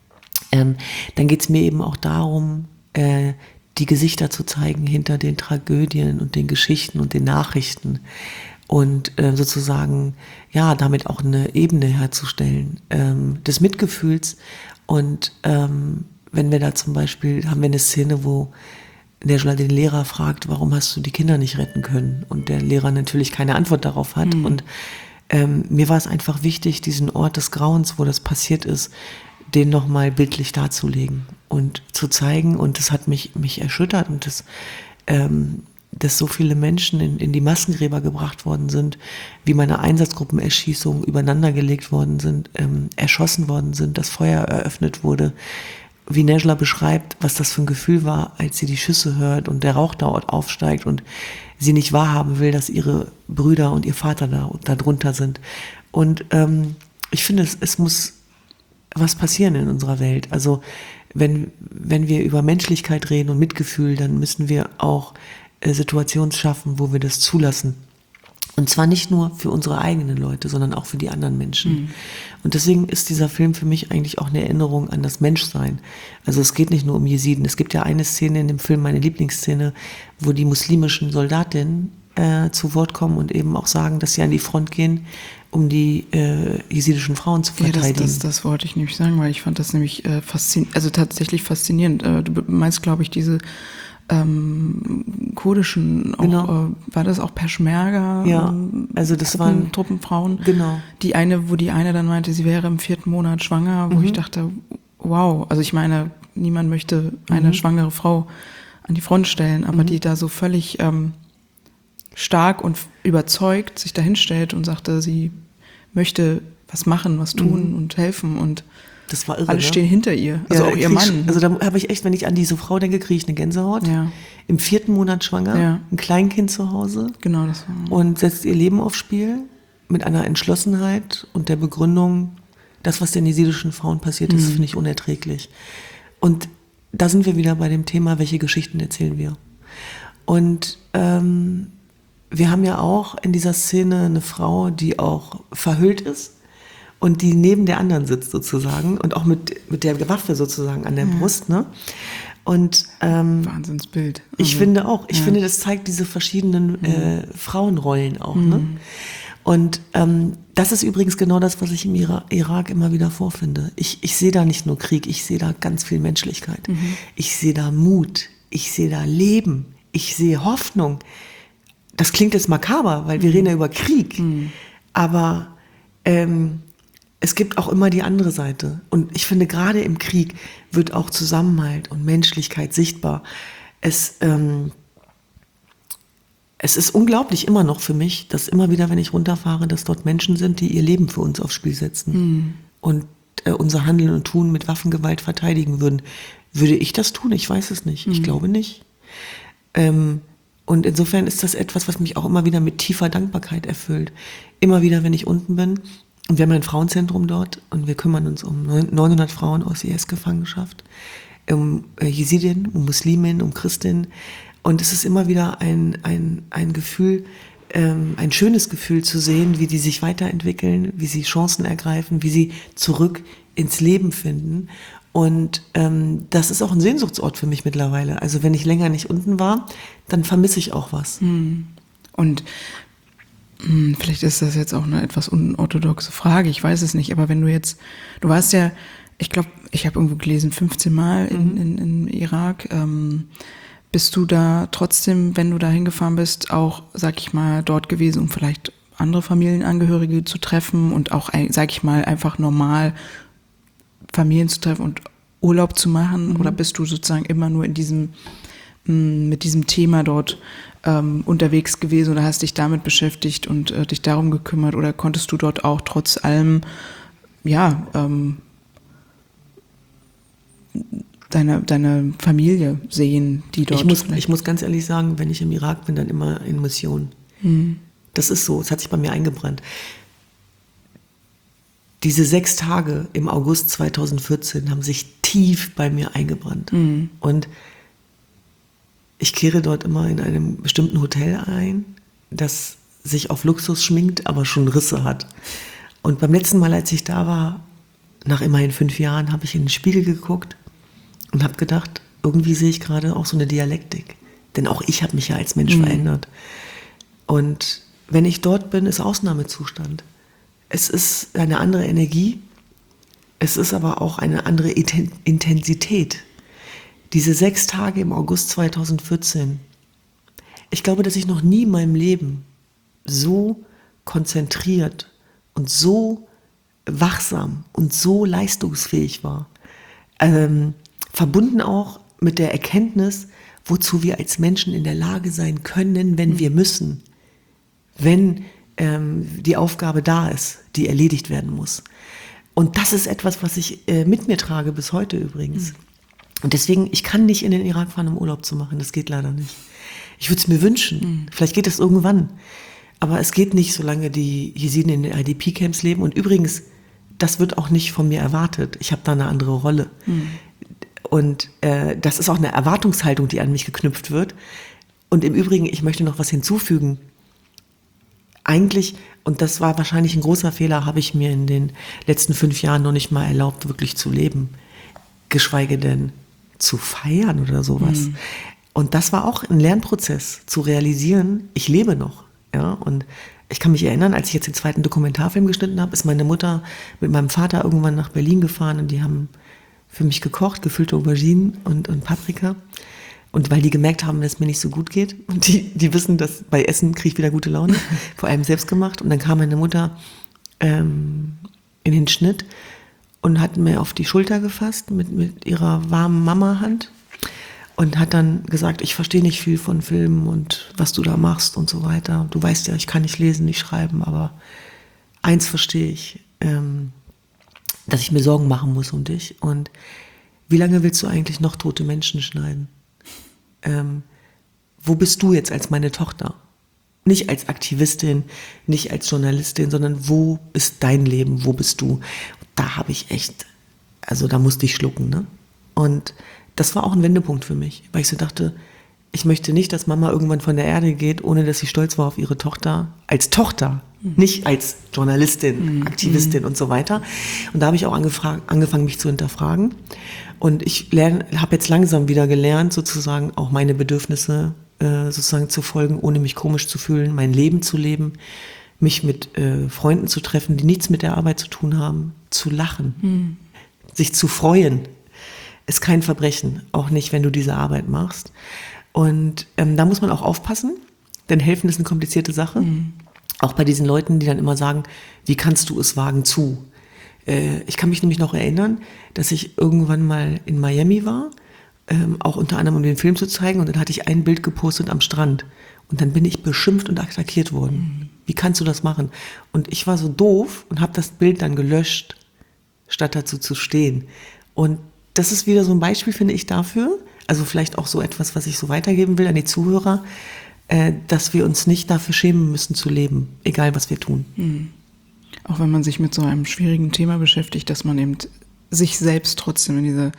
ähm, dann geht es mir eben auch darum, äh, die Gesichter zu zeigen hinter den Tragödien und den Geschichten und den Nachrichten und äh, sozusagen, ja, damit auch eine Ebene herzustellen, ähm, des Mitgefühls. Und ähm, wenn wir da zum Beispiel, haben wir eine Szene, wo Nejla den Lehrer fragt, warum hast du die Kinder nicht retten können? Und der Lehrer natürlich keine Antwort darauf hat. Mhm. Und ähm, mir war es einfach wichtig, diesen Ort des Grauens, wo das passiert ist, den nochmal bildlich darzulegen und zu zeigen. Und das hat mich, mich erschüttert und das, ähm, dass so viele Menschen in, in die Massengräber gebracht worden sind, wie meine Einsatzgruppenerschießungen übereinandergelegt worden sind, ähm, erschossen worden sind, das Feuer eröffnet wurde, wie Nejla beschreibt, was das für ein Gefühl war, als sie die Schüsse hört und der Rauch dort aufsteigt und sie nicht wahrhaben will, dass ihre Brüder und ihr Vater da, da drunter sind. Und ähm, ich finde, es, es muss was passieren in unserer Welt. Also wenn, wenn wir über Menschlichkeit reden und Mitgefühl, dann müssen wir auch äh, Situationen schaffen, wo wir das zulassen. Und zwar nicht nur für unsere eigenen Leute, sondern auch für die anderen Menschen. Mhm. Und deswegen ist dieser Film für mich eigentlich auch eine Erinnerung an das Menschsein. Also es geht nicht nur um Jesiden. Es gibt ja eine Szene in dem Film, meine Lieblingsszene, wo die muslimischen Soldatinnen äh, zu Wort kommen und eben auch sagen, dass sie an die Front gehen, um die äh, jesidischen Frauen zu verteidigen. Ja, das, das, das wollte ich nämlich sagen, weil ich fand das nämlich äh, faszinierend, also tatsächlich faszinierend. Äh, du meinst, glaube ich, diese ähm, kurdischen, auch, genau. äh, war das auch Peschmerga? Ja, also das Truppen, waren Truppenfrauen. Genau. Die eine, wo die eine dann meinte, sie wäre im vierten Monat schwanger, wo mhm. ich dachte, wow, also ich meine, niemand möchte eine mhm. schwangere Frau an die Front stellen, aber mhm. die da so völlig ähm, stark und überzeugt sich dahinstellt und sagte, sie möchte was machen, was tun mhm. und helfen und das war irre, alle ne? stehen hinter ihr, also ja, auch ihr Mann. Also da habe ich echt, wenn ich an diese Frau denke, kriege ich eine Gänsehaut. Ja. Im vierten Monat schwanger, ja. ein Kleinkind zu Hause. Genau, das war. Und setzt ihr Leben aufs Spiel mit einer Entschlossenheit und der Begründung, Das, was den jesidischen Frauen passiert ist, mhm. finde ich unerträglich. Und da sind wir wieder bei dem Thema, welche Geschichten erzählen wir. Und ähm, wir haben ja auch in dieser Szene eine Frau, die auch verhüllt ist und die neben der anderen sitzt sozusagen und auch mit, mit der Waffe sozusagen an der ja. Brust, ne? Und ähm, Wahnsinnsbild. Also, ich finde auch, ich ja. finde, das zeigt diese verschiedenen äh, Frauenrollen auch, mhm. ne? Und ähm, das ist übrigens genau das, was ich im Ira- Irak immer wieder vorfinde. Ich, ich sehe da nicht nur Krieg, ich sehe da ganz viel Menschlichkeit. Mhm. Ich sehe da Mut, ich sehe da Leben, ich sehe Hoffnung. Das klingt jetzt makaber, weil wir mhm. reden ja über Krieg. Mhm. Aber ähm, es gibt auch immer die andere Seite. Und ich finde, gerade im Krieg wird auch Zusammenhalt und Menschlichkeit sichtbar. Es, ähm, es ist unglaublich immer noch für mich, dass immer wieder, wenn ich runterfahre, dass dort Menschen sind, die ihr Leben für uns aufs Spiel setzen. Mhm. Und äh, unser Handeln und Tun mit Waffengewalt verteidigen würden. Würde ich das tun? Ich weiß es nicht. Mhm. Ich glaube nicht. Ähm, Und insofern ist das etwas, was mich auch immer wieder mit tiefer Dankbarkeit erfüllt. Immer wieder, wenn ich unten bin, und wir haben ein Frauenzentrum dort und wir kümmern uns um neunhundert Frauen aus I S-Gefangenschaft, um Jesiden, um Musliminnen, um Christinnen. Und es ist immer wieder ein, ein, ein Gefühl, ähm, ein schönes Gefühl zu sehen, wie die sich weiterentwickeln, wie sie Chancen ergreifen, wie sie zurück ins Leben finden. Und ähm, das ist auch ein Sehnsuchtsort für mich mittlerweile. Also wenn ich länger nicht unten war, dann vermisse ich auch was. Und mh, vielleicht ist das jetzt auch eine etwas unorthodoxe Frage, ich weiß es nicht, aber wenn du jetzt, du warst ja, ich glaube, ich habe irgendwo gelesen, fünfzehn Mal in, mhm. in, in Irak, ähm, bist du da trotzdem, wenn du da hingefahren bist, auch, sag ich mal, dort gewesen, um vielleicht andere Familienangehörige zu treffen und auch, sag ich mal, einfach normal Familien zu treffen und Urlaub zu machen? Mhm. Oder bist du sozusagen immer nur in diesem, mh, mit diesem Thema dort ähm, unterwegs gewesen oder hast dich damit beschäftigt und äh, dich darum gekümmert? Oder konntest du dort auch trotz allem, ja, ähm, deine, deine Familie sehen, die dort... Ich muss, ich muss ganz ehrlich sagen, wenn ich im Irak bin, dann immer in Mission. Mhm. Das ist so, es hat sich bei mir eingebrannt. Diese sechs Tage im August zweitausendvierzehn haben sich tief bei mir eingebrannt. Mhm. Und ich kehre dort immer in einem bestimmten Hotel ein, das sich auf Luxus schminkt, aber schon Risse hat. Und beim letzten Mal, als ich da war, nach immerhin fünf Jahren, habe ich in den Spiegel geguckt und habe gedacht, irgendwie sehe ich gerade auch so eine Dialektik. Denn auch ich habe mich ja als Mensch mhm. verändert. Und wenn ich dort bin, ist Ausnahmezustand. Es ist eine andere Energie, es ist aber auch eine andere Intensität. Diese sechs Tage im August zweitausendvierzehn, ich glaube, dass ich noch nie in meinem Leben so konzentriert und so wachsam und so leistungsfähig war. Ähm, verbunden auch mit der Erkenntnis, wozu wir als Menschen in der Lage sein können, wenn wir müssen. Wenn ähm, die Aufgabe da ist, die erledigt werden muss. Und das ist etwas, was ich äh, mit mir trage bis heute übrigens. Mhm. Und deswegen, ich kann nicht in den Irak fahren, um Urlaub zu machen. Das geht leider nicht. Ich würde es mir wünschen. Mhm. Vielleicht geht es irgendwann. Aber es geht nicht, solange die Jesiden in den I D P-Camps leben. Und übrigens, das wird auch nicht von mir erwartet. Ich habe da eine andere Rolle. Mhm. Und äh, das ist auch eine Erwartungshaltung, die an mich geknüpft wird. Und im Übrigen, ich möchte noch was hinzufügen. Eigentlich, und das war wahrscheinlich ein großer Fehler, habe ich mir in den letzten fünf Jahren noch nicht mal erlaubt, wirklich zu leben. Geschweige denn zu feiern oder sowas. Mhm. Und das war auch ein Lernprozess, zu realisieren, ich lebe noch. Ja? Und ich kann mich erinnern, als ich jetzt den zweiten Dokumentarfilm geschnitten habe, ist meine Mutter mit meinem Vater irgendwann nach Berlin gefahren und die haben für mich gekocht, gefüllte Auberginen und, und Paprika. Und weil die gemerkt haben, dass es mir nicht so gut geht. Und die, die wissen, dass bei Essen kriege ich wieder gute Laune. Vor allem selbst gemacht. Und dann kam meine Mutter ähm, in den Schnitt und hat mir auf die Schulter gefasst mit, mit ihrer warmen Mama-Hand. Und hat dann gesagt, ich verstehe nicht viel von Filmen und was du da machst und so weiter. Du weißt ja, ich kann nicht lesen, nicht schreiben. Aber eins verstehe ich, ähm, dass ich mir Sorgen machen muss um dich. Und wie lange willst du eigentlich noch tote Menschen schneiden? Ähm, wo bist du jetzt als meine Tochter? Nicht als Aktivistin, nicht als Journalistin, sondern wo ist dein Leben, wo bist du? da habe ich echt, also da musste ich schlucken, ne? Und das war auch ein Wendepunkt für mich, weil ich so dachte, ich möchte nicht, dass Mama irgendwann von der Erde geht, ohne dass sie stolz war auf ihre Tochter, als Tochter, mhm. nicht als Journalistin, mhm. Aktivistin und so weiter. Und da habe ich auch angefragt, angefangen, mich zu hinterfragen. Und ich habe jetzt langsam wieder gelernt, sozusagen auch meine Bedürfnisse äh, sozusagen zu folgen, ohne mich komisch zu fühlen, mein Leben zu leben, mich mit äh, Freunden zu treffen, die nichts mit der Arbeit zu tun haben, zu lachen, mhm. sich zu freuen. Ist kein Verbrechen, auch nicht, wenn du diese Arbeit machst. Und ähm, da muss man auch aufpassen, denn helfen ist eine komplizierte Sache. Mhm. Auch bei diesen Leuten, die dann immer sagen, wie kannst du es wagen zu? Äh, ich kann mich nämlich noch erinnern, dass ich irgendwann mal in Miami war, ähm, auch unter anderem um den Film zu zeigen, und dann hatte ich ein Bild gepostet am Strand. Und dann bin ich beschimpft und attackiert worden. Mhm. Wie kannst du das machen? Und ich war so doof und habe das Bild dann gelöscht, statt dazu zu stehen. Und das ist wieder so ein Beispiel, finde ich, dafür, also vielleicht auch so etwas, was ich so weitergeben will an die Zuhörer, äh, dass wir uns nicht dafür schämen müssen zu leben, egal was wir tun. Mhm. Auch wenn man sich mit so einem schwierigen Thema beschäftigt, dass man eben sich selbst trotzdem in diese,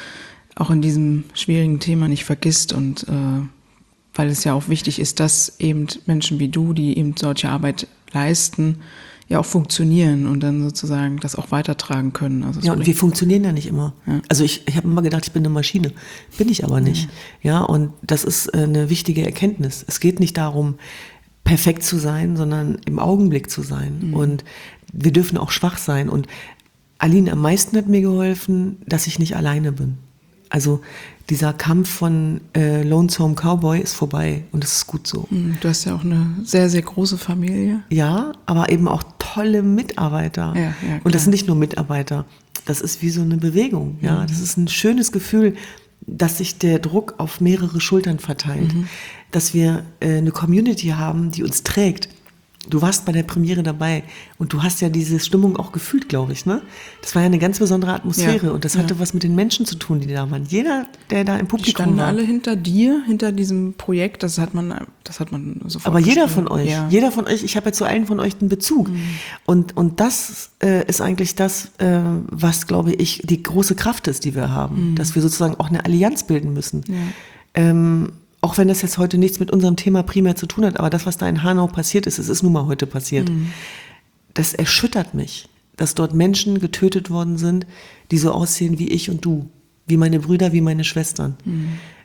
auch in diesem schwierigen Thema nicht vergisst, und äh, weil es ja auch wichtig ist, dass eben Menschen wie du, die eben solche Arbeit leisten, ja auch funktionieren und dann sozusagen das auch weitertragen können. Also ja, und wir funktionieren ja nicht immer. Ja. Also ich, ich habe immer gedacht, ich bin eine Maschine. Bin ich aber nicht. Ja, ja, und das ist eine wichtige Erkenntnis. Es geht nicht darum, perfekt zu sein, sondern im Augenblick zu sein. Mhm. Und wir dürfen auch schwach sein. Und Aline, am meisten hat mir geholfen, dass ich nicht alleine bin. Also dieser Kampf von äh, Lonesome Cowboy ist vorbei, und das ist gut so. Du hast ja auch eine sehr, sehr große Familie. Ja, aber eben auch tolle Mitarbeiter. Ja, ja, und das sind nicht nur Mitarbeiter, das ist wie so eine Bewegung. Ja, mhm. Das ist ein schönes Gefühl, dass sich der Druck auf mehrere Schultern verteilt. Mhm. Dass wir äh, eine Community haben, die uns trägt. Du warst bei der Premiere dabei und du hast ja diese Stimmung auch gefühlt, glaube ich, ne? Das war ja eine ganz besondere Atmosphäre, ja, und das hatte ja. was mit den Menschen zu tun, die da waren. Jeder, der da im Publikum standen war. alle hinter dir, hinter diesem Projekt, das hat man, das hat man sofort. Aber jeder von euch, ja. jeder von euch, ich habe ja zu allen von euch einen Bezug. Mhm. Und, und das äh, ist eigentlich das, äh, was, glaube ich, die große Kraft ist, die wir haben. Mhm. Dass wir sozusagen auch eine Allianz bilden müssen. Ja. Ähm, Auch wenn das jetzt heute nichts mit unserem Thema primär zu tun hat, aber das, was da in Hanau passiert ist, es ist nun mal heute passiert. Mhm. Das erschüttert mich, dass dort Menschen getötet worden sind, die so aussehen wie ich und du, wie meine Brüder, wie meine Schwestern. Mhm.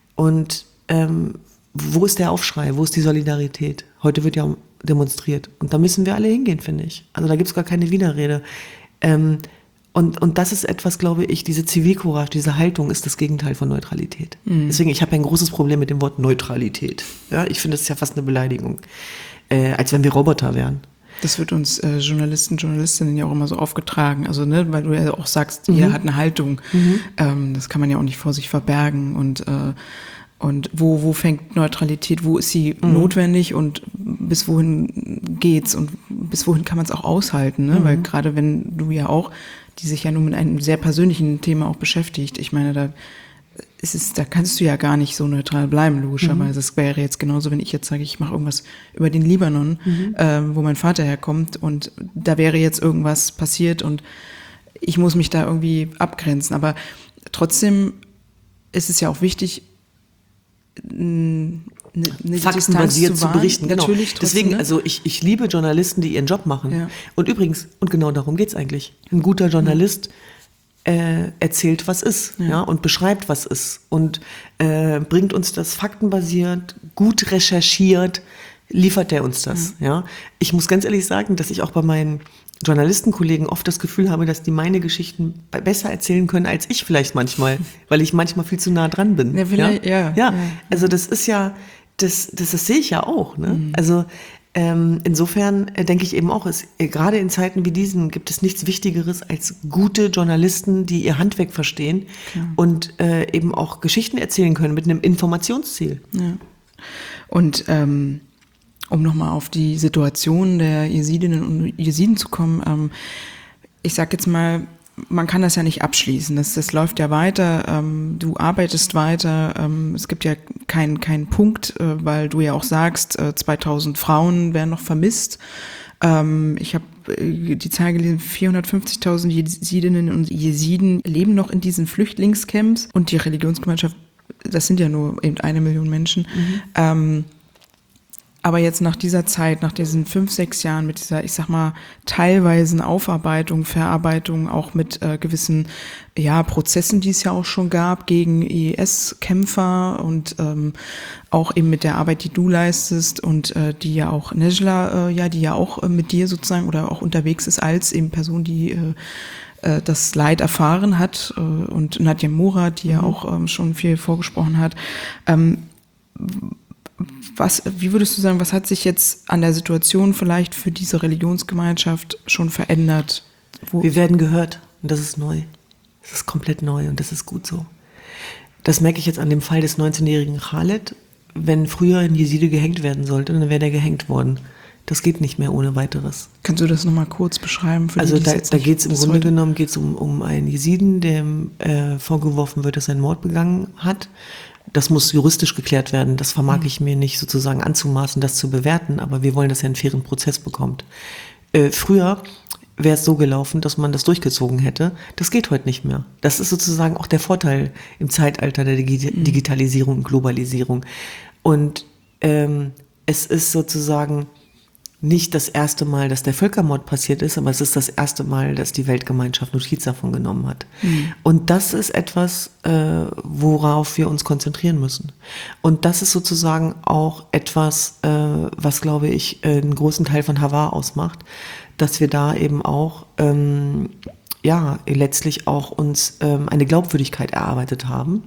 Und ähm, wo ist der Aufschrei, wo ist die Solidarität? Heute wird ja demonstriert, und da müssen wir alle hingehen, finde ich. Also da gibt es gar keine Widerrede. Ähm, Und, und das ist etwas, glaube ich, diese Zivilcourage, diese Haltung ist das Gegenteil von Neutralität. Mhm. Deswegen, ich habe ein großes Problem mit dem Wort Neutralität. Ja, ich finde, das ist ja fast eine Beleidigung, äh, als wenn wir Roboter wären. Das wird uns äh, Journalisten, Journalistinnen ja auch immer so aufgetragen. Also, ne, weil du ja auch sagst, mhm. jeder hat eine Haltung. Mhm. Ähm, das kann man ja auch nicht vor sich verbergen. Und, äh, und wo, wo fängt Neutralität, wo ist sie mhm. notwendig, und bis wohin geht's und bis wohin kann man es auch aushalten? Ne? Mhm. Weil gerade wenn du ja auch, die sich ja nun mit einem sehr persönlichen Thema auch beschäftigt. Ich meine, da ist es, da kannst du ja gar nicht so neutral bleiben, logischerweise. Es mhm. wäre jetzt genauso, wenn ich jetzt sage, ich mache irgendwas über den Libanon, mhm. ähm, wo mein Vater herkommt, und da wäre jetzt irgendwas passiert und ich muss mich da irgendwie abgrenzen. Aber trotzdem ist es ja auch wichtig, eine, eine faktenbasiert zu, zu berichten. Genau. Natürlich trotzdem, deswegen, ne? also ich, ich liebe Journalisten, die ihren Job machen. Ja. Und übrigens, und genau darum geht's eigentlich. Ein guter Journalist äh, erzählt, was ist, ja. ja, und beschreibt, was ist, und äh, bringt uns das faktenbasiert, gut recherchiert, liefert er uns das. Ja. ja. Ich muss ganz ehrlich sagen, dass ich auch bei meinen Journalistenkollegen oft das Gefühl habe, dass die meine Geschichten besser erzählen können als ich vielleicht manchmal, weil ich manchmal viel zu nah dran bin. Ja, vielleicht, ja. Ja, ja. ja. Also das ist ja, das, das, das sehe ich ja auch. Ne? Mhm. Also ähm, insofern äh, denke ich eben auch, es, äh, gerade in Zeiten wie diesen gibt es nichts Wichtigeres als gute Journalisten, die ihr Handwerk verstehen Klar. und äh, eben auch Geschichten erzählen können mit einem Informationsziel. Ja. Und ähm um nochmal auf die Situation der Jesidinnen und Jesiden zu kommen, ähm, ich sag jetzt mal, man kann das ja nicht abschließen, das, das läuft ja weiter, ähm, du arbeitest weiter, ähm, es gibt ja keinen keinen Punkt, äh, weil du ja auch sagst, äh, zweitausend Frauen werden noch vermisst. Ähm, ich habe die Zahl gelesen, vierhundertfünfzigtausend Jesidinnen und Jesiden leben noch in diesen Flüchtlingscamps und die Religionsgemeinschaft, das sind ja nur eben eine Million Menschen. Mhm. Ähm, aber jetzt nach dieser Zeit, nach diesen fünf, sechs Jahren mit dieser, ich sag mal, teilweisen Aufarbeitung, Verarbeitung, auch mit äh, gewissen ja, Prozessen, die es ja auch schon gab gegen I S-Kämpfer und ähm, auch eben mit der Arbeit, die du leistest und äh, die ja auch Nejla, äh, ja, die ja auch äh, mit dir sozusagen oder auch unterwegs ist als eben Person, die äh, äh, das Leid erfahren hat äh, und Nadja Murad, die ja auch ähm, schon viel vorgesprochen hat. Ähm, Was, wie würdest du sagen, was hat sich jetzt an der Situation vielleicht für diese Religionsgemeinschaft schon verändert? Wo Wir werden gehört und das ist neu. Das ist komplett neu und das ist gut so. Das merke ich jetzt an dem Fall des neunzehnjährigen Khaled. Wenn früher ein Jeside gehängt werden sollte, dann wäre der gehängt worden. Das geht nicht mehr ohne weiteres. Kannst du das nochmal kurz beschreiben? Für also die, da, da geht es im Grunde heute? genommen geht's um, um einen Jesiden, dem äh, vorgeworfen wird, dass er einen Mord begangen hat. Das muss juristisch geklärt werden. Das vermag ich mir nicht sozusagen anzumaßen, das zu bewerten. Aber wir wollen, dass er einen fairen Prozess bekommt. Äh, früher wäre es so gelaufen, dass man das durchgezogen hätte. Das geht heute nicht mehr. Das ist sozusagen auch der Vorteil im Zeitalter der Digi- Digitalisierung und Globalisierung. Und ähm, es ist sozusagen nicht das erste Mal, dass der Völkermord passiert ist, aber es ist das erste Mal, dass die Weltgemeinschaft Notiz davon genommen hat. Mhm. Und das ist etwas, äh, worauf wir uns konzentrieren müssen. Und das ist sozusagen auch etwas, äh, was, glaube ich, äh, einen großen Teil von Havar ausmacht, dass wir da eben auch, ähm, ja, letztlich auch uns ähm, eine Glaubwürdigkeit erarbeitet haben,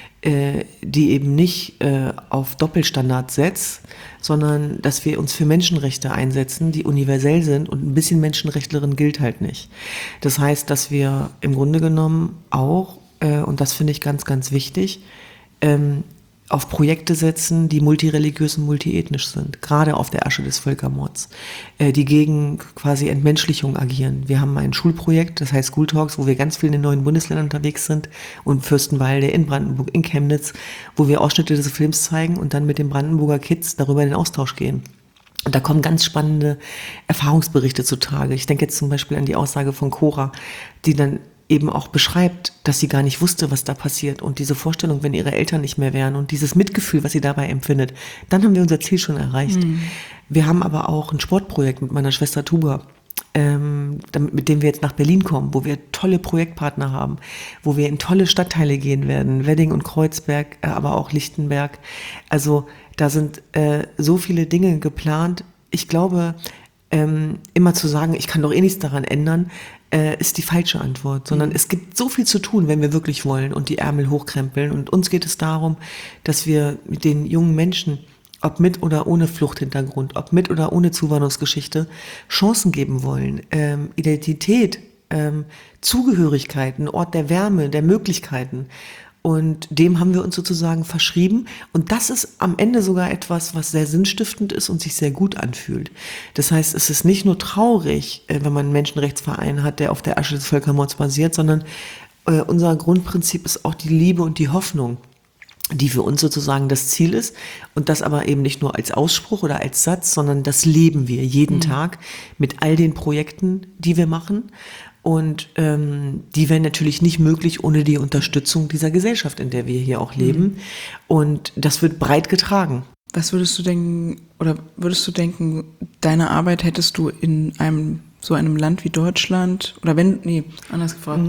äh, die eben nicht äh, auf Doppelstandards setzt, sondern dass wir uns für Menschenrechte einsetzen, die universell sind, und ein bisschen Menschenrechtlerin gilt halt nicht. Das heißt, dass wir im Grunde genommen auch, äh, und das finde ich ganz, ganz wichtig, ähm, auf Projekte setzen, die multireligiös und multiethnisch sind, gerade auf der Asche des Völkermords, äh, die gegen quasi Entmenschlichung agieren. Wir haben ein Schulprojekt, das heißt School Talks, wo wir ganz viel in den neuen Bundesländern unterwegs sind, und Fürstenwalde, in Brandenburg, in Chemnitz, wo wir Ausschnitte des Films zeigen und dann mit den Brandenburger Kids darüber in den Austausch gehen. Und da kommen ganz spannende Erfahrungsberichte zutage. Ich denke jetzt zum Beispiel an die Aussage von Cora, die dann eben auch beschreibt, dass sie gar nicht wusste, was da passiert, und diese Vorstellung, wenn ihre Eltern nicht mehr wären, und dieses Mitgefühl, was sie dabei empfindet, dann haben wir unser Ziel schon erreicht. Mhm. Wir haben aber auch ein Sportprojekt mit meiner Schwester Tuba, ähm, damit, mit dem wir jetzt nach Berlin kommen, wo wir tolle Projektpartner haben, wo wir in tolle Stadtteile gehen werden, Wedding und Kreuzberg, äh, aber auch Lichtenberg. Also da sind äh, so viele Dinge geplant. Ich glaube, ähm, immer zu sagen, ich kann doch eh nichts daran ändern, äh, ist die falsche Antwort, sondern mhm. es gibt so viel zu tun, wenn wir wirklich wollen und die Ärmel hochkrempeln. Und uns geht es darum, dass wir mit den jungen Menschen, ob mit oder ohne Fluchthintergrund, ob mit oder ohne Zuwanderungsgeschichte, Chancen geben wollen, ähm, Identität, ähm, Zugehörigkeit, ein Ort der Wärme, der Möglichkeiten. Und dem haben wir uns sozusagen verschrieben. Und das ist am Ende sogar etwas, was sehr sinnstiftend ist und sich sehr gut anfühlt. Das heißt, es ist nicht nur traurig, wenn man einen Menschenrechtsverein hat, der auf der Asche des Völkermords basiert, sondern äh, unser Grundprinzip ist auch die Liebe und die Hoffnung, die für uns sozusagen das Ziel ist. Und das aber eben nicht nur als Ausspruch oder als Satz, sondern das leben wir jeden mhm. Tag mit all den Projekten, die wir machen. Und ähm, die wären natürlich nicht möglich ohne die Unterstützung dieser Gesellschaft, in der wir hier auch leben. Mhm. Und das wird breit getragen. Was würdest du denken, oder würdest du denken, deine Arbeit hättest du in einem so einem Land wie Deutschland, oder wenn, nee, anders gefragt,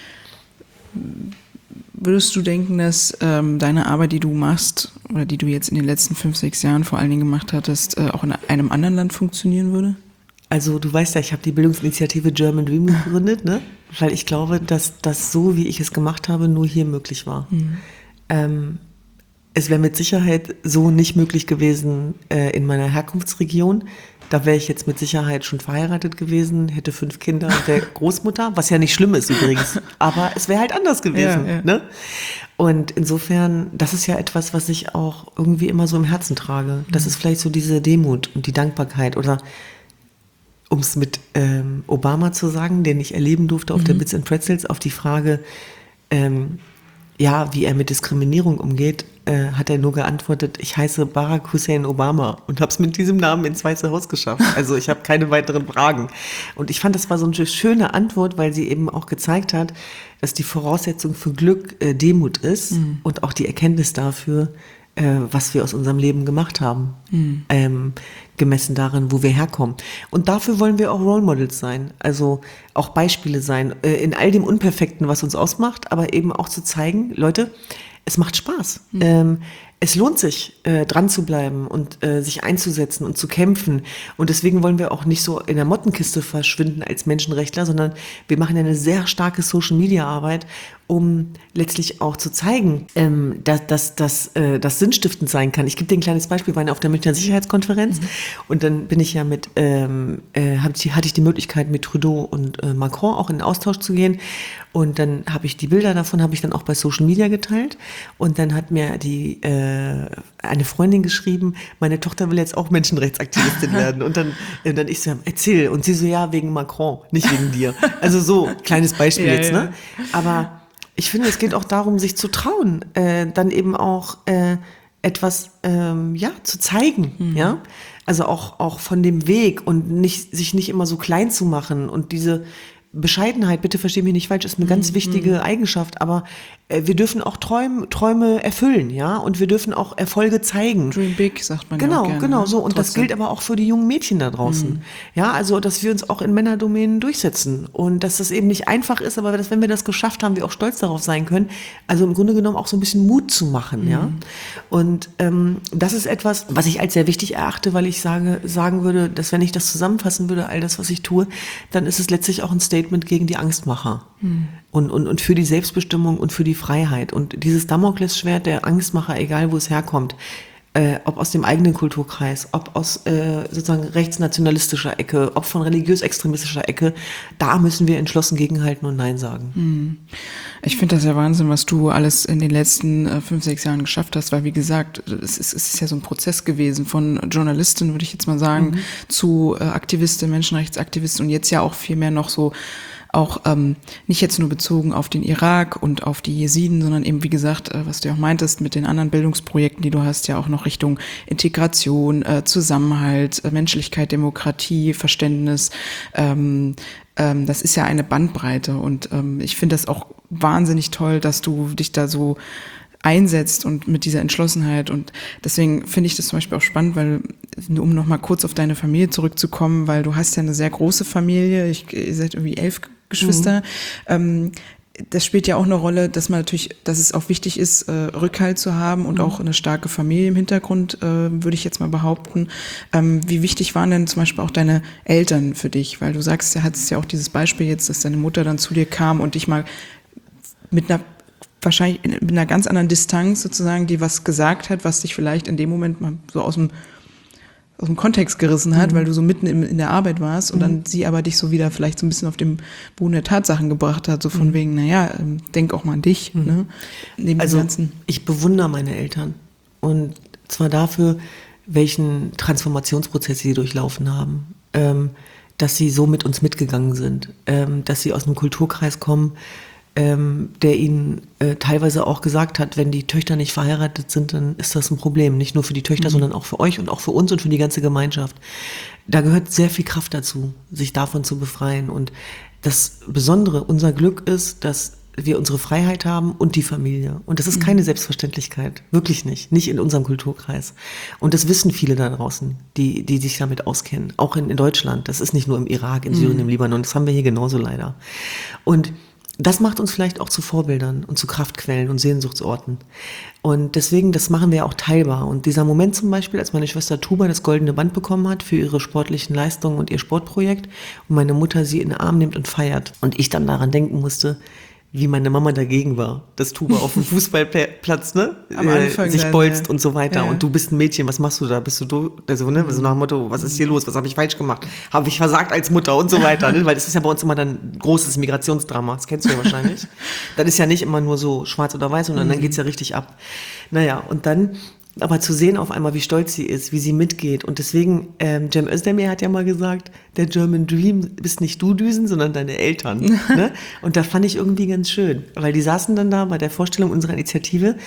mhm. würdest du denken, dass ähm, deine Arbeit, die du machst, oder die du jetzt in den letzten fünf, sechs Jahren vor allen Dingen gemacht hattest, äh, auch in einem anderen Land funktionieren würde? Also du weißt ja, ich habe die Bildungsinitiative German Dream gegründet, ne? Weil ich glaube, dass das so, wie ich es gemacht habe, nur hier möglich war. Mhm. Ähm, es wäre mit Sicherheit so nicht möglich gewesen äh, in meiner Herkunftsregion. Da wäre ich jetzt mit Sicherheit schon verheiratet gewesen, hätte fünf Kinder und wäre Großmutter, was ja nicht schlimm ist übrigens. Aber es wäre halt anders gewesen. Ja, ja. Ne? Und insofern, das ist ja etwas, was ich auch irgendwie immer so im Herzen trage. Das mhm. ist vielleicht so diese Demut und die Dankbarkeit, oder um es mit ähm, Obama zu sagen, den ich erleben durfte auf mhm. der Bits and Pretzels, auf die Frage, ähm, ja, wie er mit Diskriminierung umgeht, äh, hat er nur geantwortet, ich heiße Barack Hussein Obama und habe es mit diesem Namen ins Weiße Haus geschafft. Also ich habe keine weiteren Fragen. Und ich fand, das war so eine schöne Antwort, weil sie eben auch gezeigt hat, dass die Voraussetzung für Glück äh, Demut ist mhm. und auch die Erkenntnis dafür, äh, was wir aus unserem Leben gemacht haben, mhm. ähm, gemessen darin, wo wir herkommen. Und dafür wollen wir auch Role Models sein, also auch Beispiele sein, äh, in all dem Unperfekten, was uns ausmacht, aber eben auch zu zeigen, Leute, es macht Spaß. Mhm. Ähm, es lohnt sich, äh, dran zu bleiben und äh, sich einzusetzen und zu kämpfen. Und deswegen wollen wir auch nicht so in der Mottenkiste verschwinden als Menschenrechtler, sondern wir machen eine sehr starke Social-Media-Arbeit, um letztlich auch zu zeigen, ähm, dass, dass, dass äh, das sinnstiftend sein kann. Ich gebe dir ein kleines Beispiel, wir waren auf der Münchner Sicherheitskonferenz mhm. und dann bin ich ja mit, ähm, äh, hatte ich die Möglichkeit, mit Trudeau und äh, Macron auch in den Austausch zu gehen. Und dann habe ich die Bilder davon, habe ich dann auch bei Social Media geteilt. Und dann hat mir die äh, eine Freundin geschrieben, meine Tochter will jetzt auch Menschenrechtsaktivistin werden. Und dann, äh, dann ich so, erzähl. Und sie so, ja, wegen Macron, nicht wegen dir. Also so, kleines Beispiel ja, jetzt, ja. ne? Aber ich finde, es geht auch darum, sich zu trauen, äh, dann eben auch äh, etwas ähm, ja zu zeigen, mhm. ja, also auch auch von dem Weg und nicht sich nicht immer so klein zu machen und diese Bescheidenheit, bitte versteh mich nicht falsch, ist eine ganz wichtige mhm. Eigenschaft, aber äh, wir dürfen auch Träume, Träume erfüllen, ja, und wir dürfen auch Erfolge zeigen. Dream big, sagt man genau, ja auch gerne. Genau, so. Und Trotzdem. Das gilt aber auch für die jungen Mädchen da draußen. Mhm. Ja, also, dass wir uns auch in Männerdomänen durchsetzen und dass das eben nicht einfach ist, aber dass, wenn wir das geschafft haben, wir auch stolz darauf sein können. Also im Grunde genommen auch so ein bisschen Mut zu machen, mhm. ja. Und ähm, das ist etwas, was ich als sehr wichtig erachte, weil ich sage, sagen würde, dass wenn ich das zusammenfassen würde, all das, was ich tue, dann ist es letztlich auch ein Statement gegen die Angstmacher. Mhm. Und, und, und für die Selbstbestimmung und für die Freiheit. Und dieses Damoklesschwert der Angstmacher, egal wo es herkommt, äh, ob aus dem eigenen Kulturkreis, ob aus äh, sozusagen rechtsnationalistischer Ecke, ob von religiös-extremistischer Ecke, da müssen wir entschlossen gegenhalten und Nein sagen. Mhm. Ich finde das ja Wahnsinn, was du alles in den letzten äh, fünf, sechs Jahren geschafft hast, weil wie gesagt, es ist, es ist ja so ein Prozess gewesen von Journalistin, würde ich jetzt mal sagen, mhm. zu äh, Aktivistin, Menschenrechtsaktivistin und jetzt ja auch viel mehr noch so auch ähm, nicht jetzt nur bezogen auf den Irak und auf die Jesiden, sondern eben, wie gesagt, äh, was du ja auch meintest, mit den anderen Bildungsprojekten, die du hast, ja auch noch Richtung Integration, äh, Zusammenhalt, äh, Menschlichkeit, Demokratie, Verständnis. Ähm, ähm, das ist ja eine Bandbreite und ähm, ich finde das auch wahnsinnig toll, dass du dich da so einsetzt und mit dieser Entschlossenheit und deswegen finde ich das zum Beispiel auch spannend, weil, um noch mal kurz auf deine Familie zurückzukommen, weil du hast ja eine sehr große Familie, ich, ihr seid irgendwie elf Geschwister, mhm. ähm, das spielt ja auch eine Rolle, dass man natürlich, dass es auch wichtig ist, äh, Rückhalt zu haben und mhm. auch eine starke Familie im Hintergrund, äh, würde ich jetzt mal behaupten. Ähm, wie wichtig waren denn zum Beispiel auch deine Eltern für dich? Weil du sagst, du hattest ja auch dieses Beispiel jetzt, dass deine Mutter dann zu dir kam und dich mal mit einer wahrscheinlich mit einer ganz anderen Distanz sozusagen, die was gesagt hat, was dich vielleicht in dem Moment mal so aus dem aus dem Kontext gerissen hat, mhm. weil du so mitten in, in der Arbeit warst und mhm. dann sie aber dich so wieder vielleicht so ein bisschen auf dem Boden der Tatsachen gebracht hat, so von mhm. wegen, naja, denk auch mal an dich. Mhm. Ne? Neben also Ganzen. Ich bewundere meine Eltern und zwar dafür, welchen Transformationsprozess sie durchlaufen haben, ähm, dass sie so mit uns mitgegangen sind, ähm, dass sie aus einem Kulturkreis kommen, Ähm, der ihnen äh, teilweise auch gesagt hat, wenn die Töchter nicht verheiratet sind, dann ist das ein Problem. Nicht nur für die Töchter, mhm. sondern auch für euch und auch für uns und für die ganze Gemeinschaft. Da gehört sehr viel Kraft dazu, sich davon zu befreien. Und das Besondere, unser Glück ist, dass wir unsere Freiheit haben und die Familie. Und das ist keine Selbstverständlichkeit. Wirklich nicht. Nicht in unserem Kulturkreis. Und das wissen viele da draußen, die, die sich damit auskennen. Auch in, in Deutschland. Das ist nicht nur im Irak, in Syrien, mhm. im Libanon. Das haben wir hier genauso leider. Und das macht uns vielleicht auch zu Vorbildern und zu Kraftquellen und Sehnsuchtsorten. Und deswegen, das machen wir auch teilbar. Und dieser Moment zum Beispiel, als meine Schwester Tuba das Goldene Band bekommen hat für ihre sportlichen Leistungen und ihr Sportprojekt und meine Mutter sie in den Arm nimmt und feiert und ich dann daran denken musste, wie meine Mama dagegen war, dass Tuba auf dem Fußballplatz ne, Am Anfang sich dann, bolzt ja. und so weiter. Ja. Und du bist ein Mädchen, was machst du da? Bist du do? Also, ne, so nach dem Motto, was ist hier los? Was habe ich falsch gemacht? Habe ich versagt als Mutter und so weiter? Ne? Weil das ist ja bei uns immer dann ein großes Migrationsdrama. Das kennst du ja wahrscheinlich. Das ist ja nicht immer nur so schwarz oder weiß, sondern mhm. dann geht's ja richtig ab. Naja, und dann aber zu sehen auf einmal, wie stolz sie ist, wie sie mitgeht. Und deswegen, ähm, Cem Özdemir hat ja mal gesagt, der German Dream bist nicht du, Düsen, sondern deine Eltern. Ne? Und da fand ich irgendwie ganz schön, weil die saßen dann da bei der Vorstellung unserer Initiative,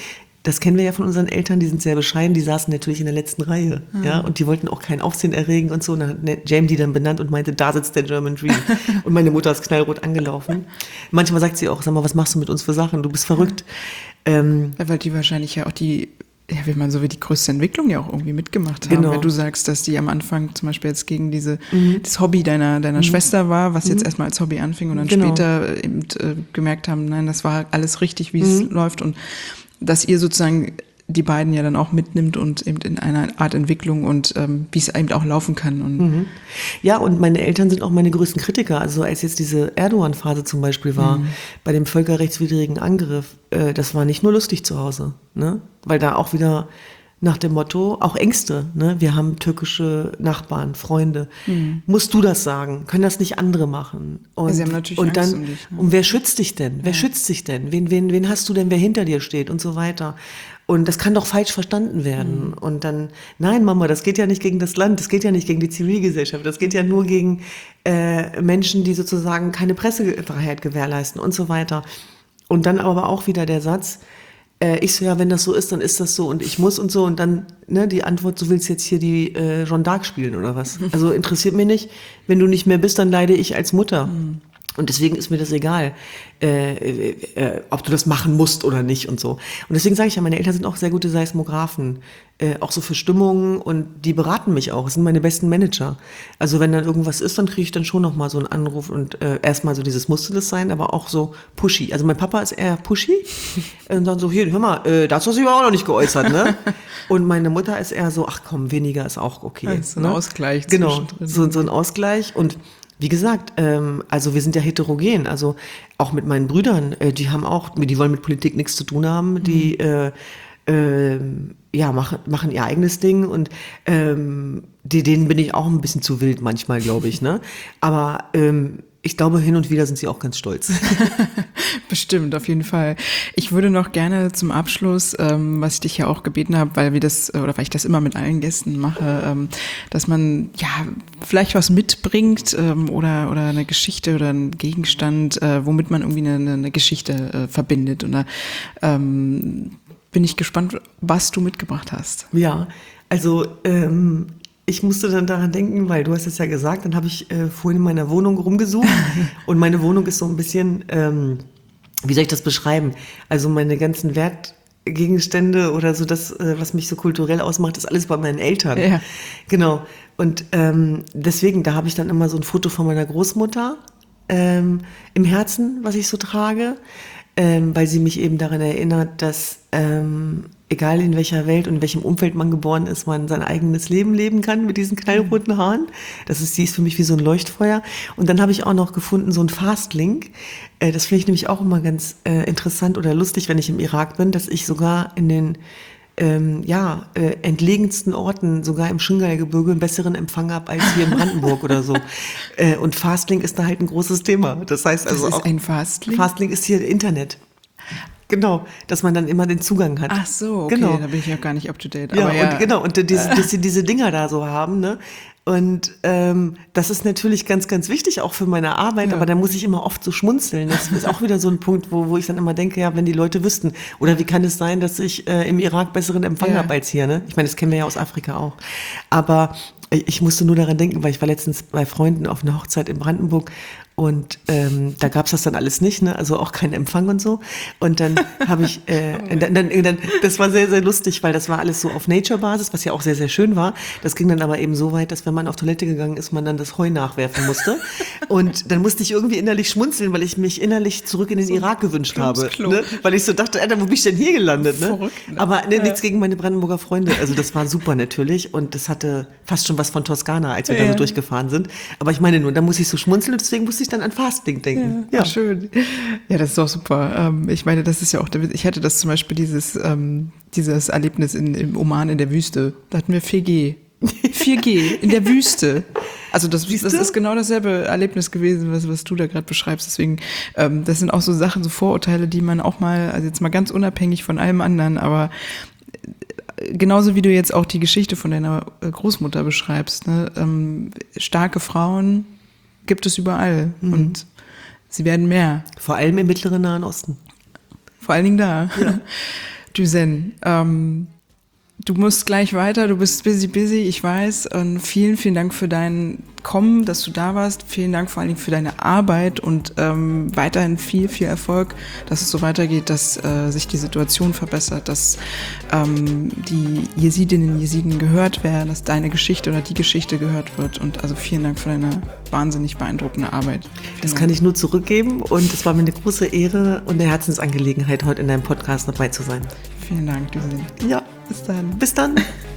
das kennen wir ja von unseren Eltern, die sind sehr bescheiden, die saßen natürlich in der letzten Reihe, mhm. ja, und die wollten auch kein Aufsehen erregen und so. Und dann hat Jam die dann benannt und meinte, da sitzt der German Dream. Und meine Mutter ist knallrot angelaufen. Manchmal sagt sie auch, sag mal, was machst du mit uns für Sachen? Du bist verrückt. Ja. Ähm, ja, weil die wahrscheinlich ja auch die, ja, wie man so wie die größte Entwicklung ja auch irgendwie mitgemacht haben. Genau. Wenn du sagst, dass die am Anfang zum Beispiel jetzt gegen diese, mhm. das Hobby deiner, deiner mhm. Schwester war, was jetzt mhm. erstmal als Hobby anfing und dann genau. später eben äh, gemerkt haben, nein, das war alles richtig, wie mhm. es läuft und dass ihr sozusagen die beiden ja dann auch mitnimmt und eben in einer Art Entwicklung und ähm, wie es eben auch laufen kann. Und mhm. Ja, und meine Eltern sind auch meine größten Kritiker. Also als jetzt diese Erdogan-Phase zum Beispiel war, mhm. bei dem völkerrechtswidrigen Angriff, äh, das war nicht nur lustig zu Hause, ne? Weil da auch wieder nach dem Motto, auch Ängste, ne? Wir haben türkische Nachbarn, Freunde. Mhm. Musst du das sagen? Können das nicht andere machen? Und, ja, sie haben natürlich und Angst dann, um dich. Ne? Und wer schützt dich denn? Wer ja. schützt dich denn? Wen, wen, wen hast du denn, wer hinter dir steht und so weiter? Und das kann doch falsch verstanden werden. Mhm. Und dann, nein, Mama, das geht ja nicht gegen das Land, das geht ja nicht gegen die Zivilgesellschaft, das geht ja nur gegen äh, Menschen, die sozusagen keine Pressefreiheit gewährleisten und so weiter. Und dann aber auch wieder der Satz, äh, ich so, ja, wenn das so ist, dann ist das so und ich muss und so. Und dann ne, die Antwort, du willst jetzt hier die äh, Jeanne d'Arc spielen oder was? Also interessiert mich nicht. Wenn du nicht mehr bist, dann leide ich als Mutter. Mhm. Und deswegen ist mir das egal, äh, äh, äh, ob du das machen musst oder nicht und so. Und deswegen sage ich ja, meine Eltern sind auch sehr gute Seismographen, äh, auch so für Stimmungen und die beraten mich auch, das sind meine besten Manager. Also wenn dann irgendwas ist, dann kriege ich dann schon nochmal so einen Anruf und äh, erstmal so dieses musste das sein, aber auch so pushy. Also mein Papa ist eher pushy und dann so, hier, hör mal, äh, dazu hast du dich aber auch noch nicht geäußert, ne? Und meine Mutter ist eher so, ach komm, weniger ist auch okay. Ja, so ein ne? Ausgleich Genau, zwischendrin. so, so ein Ausgleich und wie gesagt, ähm, also wir sind ja heterogen, also auch mit meinen Brüdern, äh, die haben auch, die wollen mit Politik nichts zu tun haben, die mhm. äh, äh, ja machen, machen ihr eigenes Ding und ähm, die, denen bin ich auch ein bisschen zu wild manchmal, glaube ich, ne? Aber ähm, ich glaube, hin und wieder sind sie auch ganz stolz. Bestimmt, auf jeden Fall. Ich würde noch gerne zum Abschluss, ähm, was ich dich ja auch gebeten habe, weil wir das, oder weil ich das immer mit allen Gästen mache, ähm, dass man ja vielleicht was mitbringt ähm, oder oder eine Geschichte oder einen Gegenstand, äh, womit man irgendwie eine, eine Geschichte äh, verbindet. Und da ähm, bin ich gespannt, was du mitgebracht hast. Ja, also ähm, ich musste dann daran denken, weil du hast es ja gesagt, dann habe ich äh, vorhin in meiner Wohnung rumgesucht und meine Wohnung ist so ein bisschen, ähm, wie soll ich das beschreiben? Also meine ganzen Wertgegenstände oder so das, äh, was mich so kulturell ausmacht, ist alles bei meinen Eltern. Ja. Genau. Und ähm, deswegen, da habe ich dann immer so ein Foto von meiner Großmutter ähm, im Herzen, was ich so trage, ähm, weil sie mich eben daran erinnert, dass ähm, egal in welcher Welt und in welchem Umfeld man geboren ist, man sein eigenes Leben leben kann mit diesen knallroten Haaren. Das ist, die ist für mich wie so ein Leuchtfeuer. Und dann habe ich auch noch gefunden so ein Fastlink. Äh, das finde ich nämlich auch immer ganz äh, interessant oder lustig, wenn ich im Irak bin, dass ich sogar in den ähm, ja, äh, entlegensten Orten, sogar im Shingal-Gebirge, einen besseren Empfang habe als hier in Brandenburg oder so. Äh, und Fastlink ist da halt ein großes Thema. Das heißt also das ist auch, ein Fastlink? Fastlink ist hier Internet. Genau, dass man dann immer den Zugang hat. Ach so, okay, genau. Da bin ich ja gar nicht up to date. Ja, aber ja. Und, genau, und diese, dass sie diese Dinger da so haben, ne? Und ähm, das ist natürlich ganz, ganz wichtig auch für meine Arbeit, ja. Aber da muss ich immer oft so schmunzeln. Das ist auch wieder so ein Punkt, wo, wo ich dann immer denke, ja, wenn die Leute wüssten, oder wie kann es sein, dass ich äh, im Irak besseren Empfang ja. habe als hier, ne? Ich meine, das kennen wir ja aus Afrika auch. Aber ich musste nur daran denken, weil ich war letztens bei Freunden auf einer Hochzeit in Brandenburg und ähm, da gab's das dann alles nicht, ne? Also auch kein Empfang und so. Und dann habe ich, äh, oh dann, dann, dann, das war sehr, sehr lustig, weil das war alles so auf Nature-Basis, was ja auch sehr, sehr schön war. Das ging dann aber eben so weit, dass wenn man auf Toilette gegangen ist, man dann das Heu nachwerfen musste. Und dann musste ich irgendwie innerlich schmunzeln, weil ich mich innerlich zurück in den so Irak gewünscht habe. Ne? Weil ich so dachte, Alter, wo bin ich denn hier gelandet? Ne? Verrückt, ne? Aber ne, nichts gegen meine Brandenburger Freunde. Also das war super natürlich und das hatte fast schon was von Toskana, als wir ja. da so durchgefahren sind. Aber ich meine nur, da muss ich so schmunzeln und deswegen musste ich dann an Fasting denken. Ja, ja. Schön. Ja, das ist doch super. Ähm, ich meine, das ist ja auch, ich hatte das zum Beispiel dieses, ähm, dieses Erlebnis in, im Oman in der Wüste. Da hatten wir vier G. vier G in der Wüste. Also das, das ist genau dasselbe Erlebnis gewesen, was, was du da gerade beschreibst. Deswegen, ähm, das sind auch so Sachen, so Vorurteile, die man auch mal, also jetzt mal ganz unabhängig von allem anderen, aber genauso wie du jetzt auch die Geschichte von deiner Großmutter beschreibst, ne? Ähm, starke Frauen gibt es überall mhm. und sie werden mehr. Vor allem im mittleren Nahen Osten. Vor allen Dingen da. Ja. Düsen, ähm, du musst gleich weiter, du bist busy, busy, ich weiß. Und vielen, vielen Dank für dein Kommen, dass du da warst. Vielen Dank vor allen Dingen für deine Arbeit und ähm, weiterhin viel, viel Erfolg, dass es so weitergeht, dass äh, sich die Situation verbessert, dass ähm, die Jesidinnen, Jesiden gehört werden, dass deine Geschichte oder die Geschichte gehört wird. Und also vielen Dank für deine wahnsinnig beeindruckende Arbeit. Das kann ich nur zurückgeben und es war mir eine große Ehre und eine Herzensangelegenheit, heute in deinem Podcast dabei zu sein. Vielen Dank, Düsen. Ja, bis dann. Bis dann.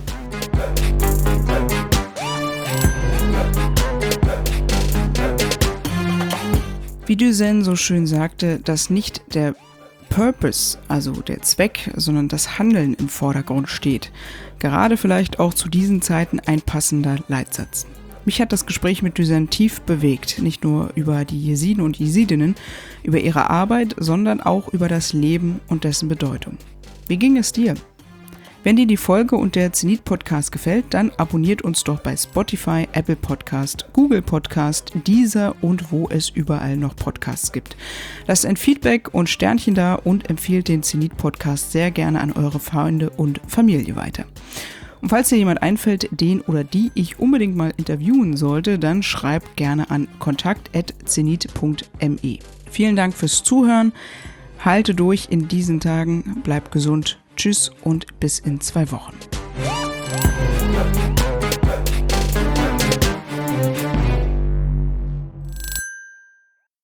Wie Düsen so schön sagte, dass nicht der Purpose, also der Zweck, sondern das Handeln im Vordergrund steht. Gerade vielleicht auch zu diesen Zeiten ein passender Leitsatz. Mich hat das Gespräch mit Düsen tief bewegt, nicht nur über die Jesiden und Jesidinnen, über ihre Arbeit, sondern auch über das Leben und dessen Bedeutung. Wie ging es dir? Wenn dir die Folge und der Zenit-Podcast gefällt, dann abonniert uns doch bei Spotify, Apple Podcast, Google Podcast, Deezer und wo es überall noch Podcasts gibt. Lasst ein Feedback und Sternchen da und empfiehlt den Zenit-Podcast sehr gerne an eure Freunde und Familie weiter. Und falls dir jemand einfällt, den oder die ich unbedingt mal interviewen sollte, dann schreibt gerne an kontakt at zenit punkt me. Vielen Dank fürs Zuhören. Halte durch in diesen Tagen, bleib gesund. Tschüss und bis in zwei Wochen.